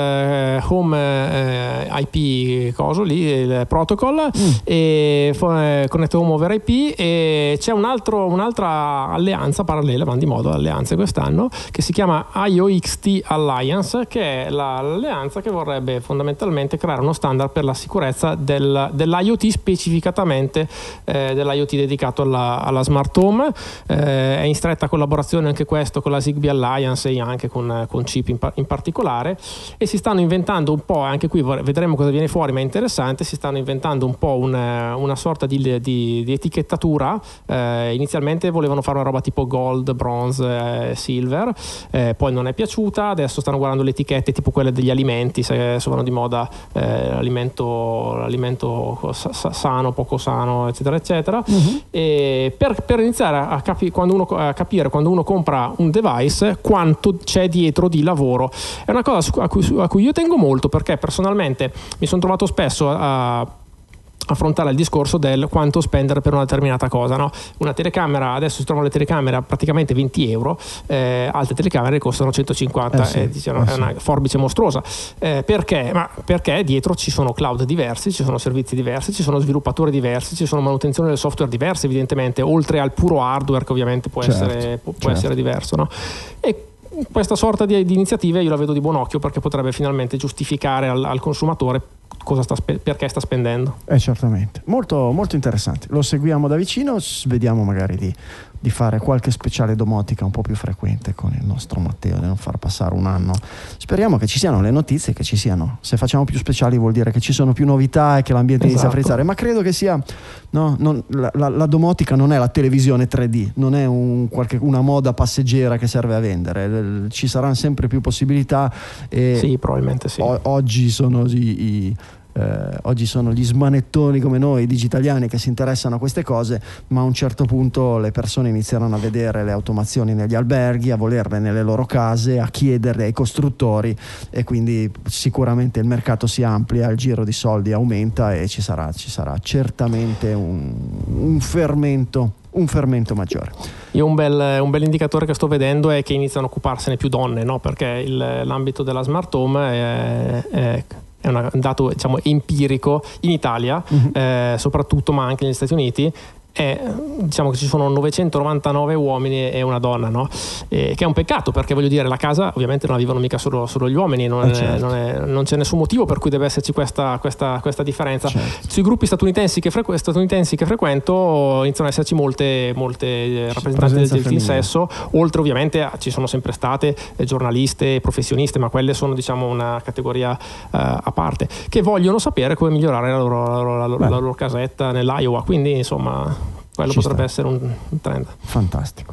eh, Home eh, I P coso lì, il protocol, mm. e eh, Connected Home over I P, e c'è un altro, un'altra alleanza parallela, vanno di moda alleanze quest'anno, che si chiama I O X T Alliance, che è la, l'alleanza che vorrebbe fondamentalmente creare uno standard per la sicurezza del, dell'IoT, specificatamente eh, dell'IoT dedicato alla, alla smart home. Eh, è in stretta collaborazione anche questo con la Zigbee Alliance e anche con, con chip in, in particolare, e si stanno inventando un po', anche qui vedremo cosa viene fuori, ma è interessante, si stanno inventando un po' una, una sorta di, di, di etichettatura. Eh, inizialmente volevano fare una roba tipo gold, bronze, eh, silver, eh, poi non è piaciuta, adesso stanno guardando le etichette tipo quelle degli alimenti, se vanno di moda eh, alimento, alimento sa, sano, poco sano, eccetera eccetera. Uh-huh. E per, per iniziare a, capi, quando uno, a capire quando uno compra un device quanto c'è dietro di lavoro. È una cosa a cui, a cui io tengo molto, perché personalmente mi sono trovato spesso a affrontare il discorso del quanto spendere per una determinata cosa, no? Una telecamera, adesso si trovano le telecamere a praticamente venti euro, eh, altre telecamere costano centocinquanta, eh sì, eh, diciamo, eh è una forbice mostruosa. Eh, perché? Ma perché dietro ci sono cloud diversi, ci sono servizi diversi, ci sono sviluppatori diversi, ci sono manutenzione del software diverse, evidentemente, oltre al puro hardware che ovviamente può, certo, essere, può certo. essere diverso, no? E questa sorta di, di iniziative io la vedo di buon occhio, perché potrebbe finalmente giustificare al, al consumatore cosa sta spe- perché sta spendendo. Eh, certamente, molto, molto interessante, lo seguiamo da vicino, vediamo magari di, di fare qualche speciale domotica un po' più frequente con il nostro Matteo, di non far passare un anno. Speriamo che ci siano le notizie, che ci siano, se facciamo più speciali vuol dire che ci sono più novità e che l'ambiente esatto. inizia a frizzare, ma credo che sia no, non, la, la, la domotica non è la televisione tre D, non è un, qualche, una moda passeggera che serve a vendere, ci saranno sempre più possibilità e sì, probabilmente sì. O, oggi sono i, i Eh, oggi sono gli smanettoni come noi, i digitaliani, che si interessano a queste cose, ma a un certo punto le persone inizieranno a vedere le automazioni negli alberghi, a volerle nelle loro case, a chiederle ai costruttori, e quindi sicuramente il mercato si amplia, il giro di soldi aumenta e ci sarà, ci sarà certamente un, un fermento un fermento maggiore. Io un bel, un bel indicatore che sto vedendo è che iniziano a occuparsene più donne, no? Perché il, l'ambito della smart home è, è è un dato, diciamo, empirico in Italia, uh-huh. eh, soprattutto, ma anche negli Stati Uniti. È, diciamo che ci sono novecentonovantanove uomini e una donna, no? E, che è un peccato, perché voglio dire, la casa ovviamente non la vivono mica solo, solo gli uomini, non, eh certo. non, è, non c'è nessun motivo per cui deve esserci questa, questa, questa differenza. Certo. Sui gruppi statunitensi che, frequ- statunitensi che frequento iniziano ad esserci molte, molte rappresentanti del, del sesso, oltre ovviamente a, ci sono sempre state eh, giornaliste, professioniste, ma quelle sono, diciamo, una categoria uh, a parte, che vogliono sapere come migliorare la loro, la loro, la loro, la loro casetta nell'Iowa, quindi insomma quello ci potrebbe sta. essere un, un trend. Fantastico.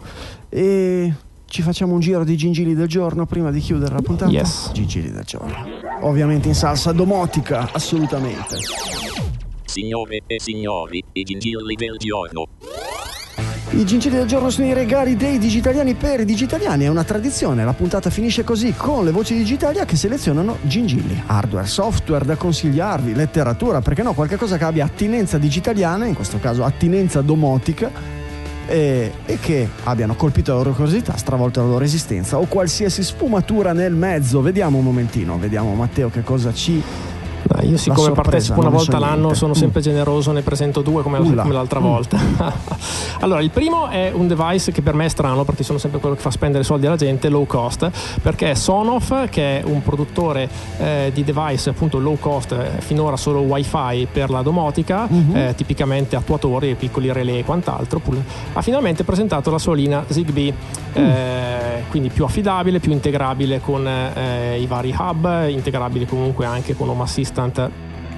E ci facciamo un giro di gingilli del giorno prima di chiudere la puntata? Yes. Gingilli del giorno. Ovviamente in salsa domotica, assolutamente. Signore e signori, i gingilli del giorno. I gingilli del giorno sono i regali dei digitaliani per i digitaliani, è una tradizione. La puntata finisce così, con le voci digitalia che selezionano gingilli, hardware, software da consigliarvi, letteratura, perché no, qualche cosa che abbia attinenza digitaliana, in questo caso attinenza domotica, e, e che abbiano colpito la loro curiosità, stravolto la loro esistenza o qualsiasi sfumatura nel mezzo. Vediamo un momentino, vediamo Matteo che cosa ci Dai, io siccome partecipo una volta l'anno niente. sono sempre mm. generoso, ne presento due come, come l'altra mm. volta. Allora, il primo è un device che per me è strano, perché sono sempre quello che fa spendere soldi alla gente, low cost, perché è Sonoff, che è un produttore eh, di device appunto low cost, eh, finora solo wifi per la domotica, mm-hmm. eh, tipicamente attuatori, piccoli relay e quant'altro, ha finalmente presentato la sua linea Zigbee, mm. eh, quindi più affidabile, più integrabile con eh, i vari hub, integrabile comunque anche con Home Assistant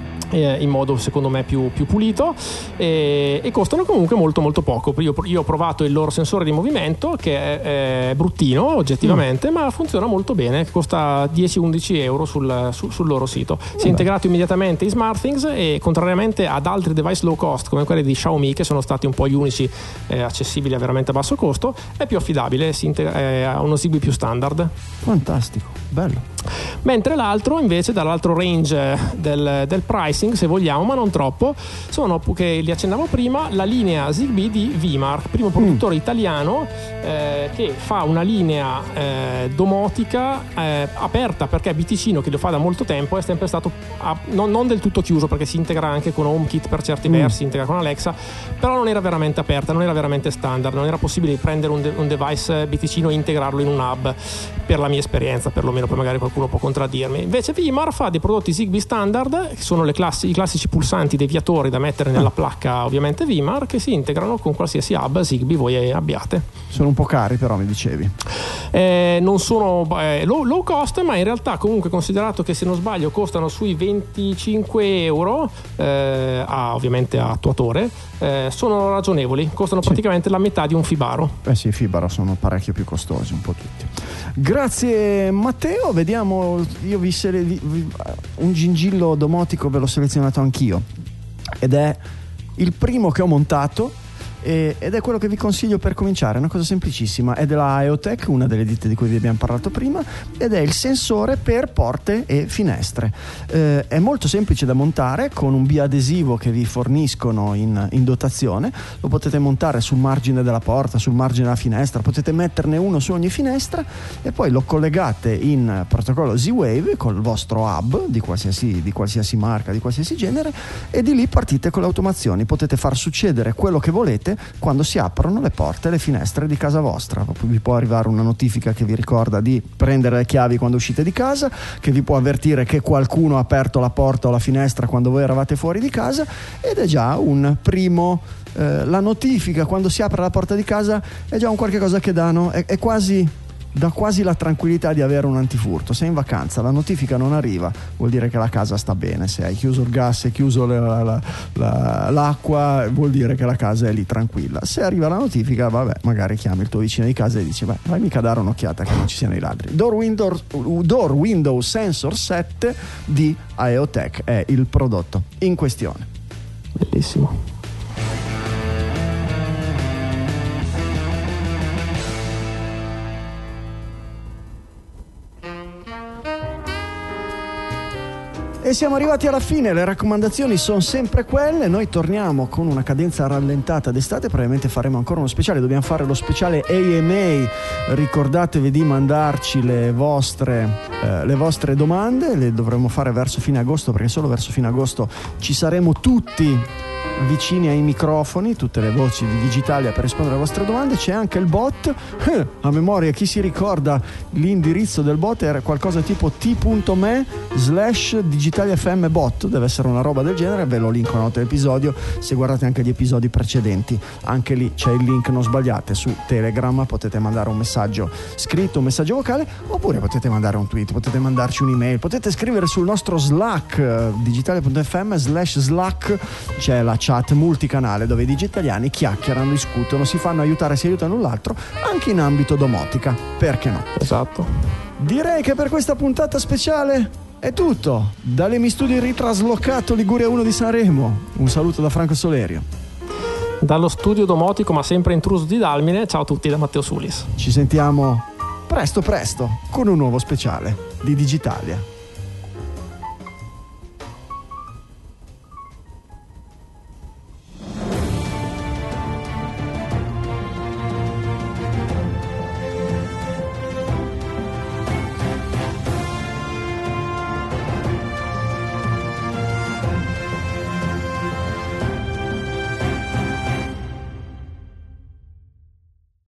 in modo secondo me più, più pulito, e, e costano comunque molto molto poco. Io, io ho provato il loro sensore di movimento, che è, è bruttino oggettivamente, mm. ma funziona molto bene, costa dieci undici euro sul, su, sul loro sito. Si è integrato immediatamente in SmartThings, e contrariamente ad altri device low cost come quelli di Xiaomi, che sono stati un po' gli unici eh, accessibili a veramente basso costo, è più affidabile, si integra, eh, ha uno Zigbee più standard. Fantastico, bello. Mentre l'altro invece, dall'altro range del, del pricing, se vogliamo, ma non troppo, sono, che li accennavo prima, la linea Zigbee di Vimar, primo produttore mm. italiano eh, che fa una linea eh, domotica eh, aperta, perché Biticino, che lo fa da molto tempo, è sempre stato a, non, non del tutto chiuso, perché si integra anche con HomeKit per certi mm. versi, integra con Alexa, però non era veramente aperta, non era veramente standard, non era possibile prendere un, de- un device Biticino e integrarlo in un hub, per la mia esperienza perlomeno, poi magari qualcuno può contraddirmi. Invece Vimar fa dei prodotti Zigbee standard, che sono le classi, i classici pulsanti deviatori da mettere nella placca, ovviamente Vimar, che si integrano con qualsiasi hub Zigbee voi abbiate. Sono un po' cari, però mi dicevi eh, non sono eh, low, low cost, ma in realtà comunque, considerato che se non sbaglio costano sui venticinque euro eh, a, ovviamente a attuatore, eh, sono ragionevoli, costano sì. praticamente la metà di un Fibaro. Eh sì, Fibaro sono parecchio più costosi, un po' tutti. Grazie Matteo, vediamo, io vi, sele- vi un gingillo domotico ve l'ho selezionato anch'io, ed è il primo che ho montato, e, ed è quello che vi consiglio per cominciare. È una cosa semplicissima, è della IoTech, una delle ditte di cui vi abbiamo parlato prima, ed è il sensore per porte e finestre. Eh, è molto semplice da montare, con un biadesivo che vi forniscono in, in dotazione. Lo potete montare sul margine della porta, sul margine della finestra, potete metterne uno su ogni finestra, e poi lo collegate in protocollo Z-Wave col vostro hub di qualsiasi, di qualsiasi marca, di qualsiasi genere, e di lì partite con le automazioni. Potete far succedere quello che volete quando si aprono le porte e le finestre di casa vostra. Vi può arrivare una notifica che vi ricorda di prendere le chiavi quando uscite di casa, che vi può avvertire che qualcuno ha aperto la porta o la finestra quando voi eravate fuori di casa, ed è già un primo eh, la notifica quando si apre la porta di casa è già un qualche cosa che danno, è, è quasi dà quasi la tranquillità di avere un antifurto. Se in vacanza la notifica non arriva, vuol dire che la casa sta bene. Se hai chiuso il gas e chiuso la, la, la, l'acqua, vuol dire che la casa è lì tranquilla. Se arriva la notifica, vabbè, magari chiami il tuo vicino di casa e dici: beh, vai mica a dare un'occhiata che non ci siano i ladri. Door Window, Door Window Sensor sette di IoTech è il prodotto in questione. Bellissimo. E siamo arrivati alla fine, le raccomandazioni sono sempre quelle. Noi torniamo con una cadenza rallentata d'estate, probabilmente faremo ancora uno speciale, dobbiamo fare lo speciale A M A. Ricordatevi di mandarci le vostre, eh, le vostre domande, le dovremo fare verso fine agosto, perché solo verso fine agosto ci saremo tutti vicini ai microfoni, tutte le voci di Digitalia per rispondere alle vostre domande. C'è anche il bot, eh, a memoria, chi si ricorda l'indirizzo del bot era qualcosa tipo t.me slash digitaliafm bot, deve essere una roba del genere, ve lo linko a nota dell'episodio. Se guardate anche gli episodi precedenti, anche lì c'è il link, non sbagliate, su Telegram potete mandare un messaggio scritto, un messaggio vocale, oppure potete mandare un tweet, potete mandarci un'email, potete scrivere sul nostro Slack, digitalia.fm slash Slack, c'è la chat multicanale dove i digitaliani chiacchierano, discutono, si fanno aiutare, si aiutano l'un l'altro, anche in ambito domotica, perché no? Esatto. Direi che per questa puntata speciale è tutto. Dall'Emi Studio ritraslocato Liguria uno di Sanremo, un saluto da Franco Solerio. Dallo studio domotico ma sempre intruso di Dalmine, ciao a tutti da Matteo Sulis. Ci sentiamo presto presto con un nuovo speciale di Digitalia.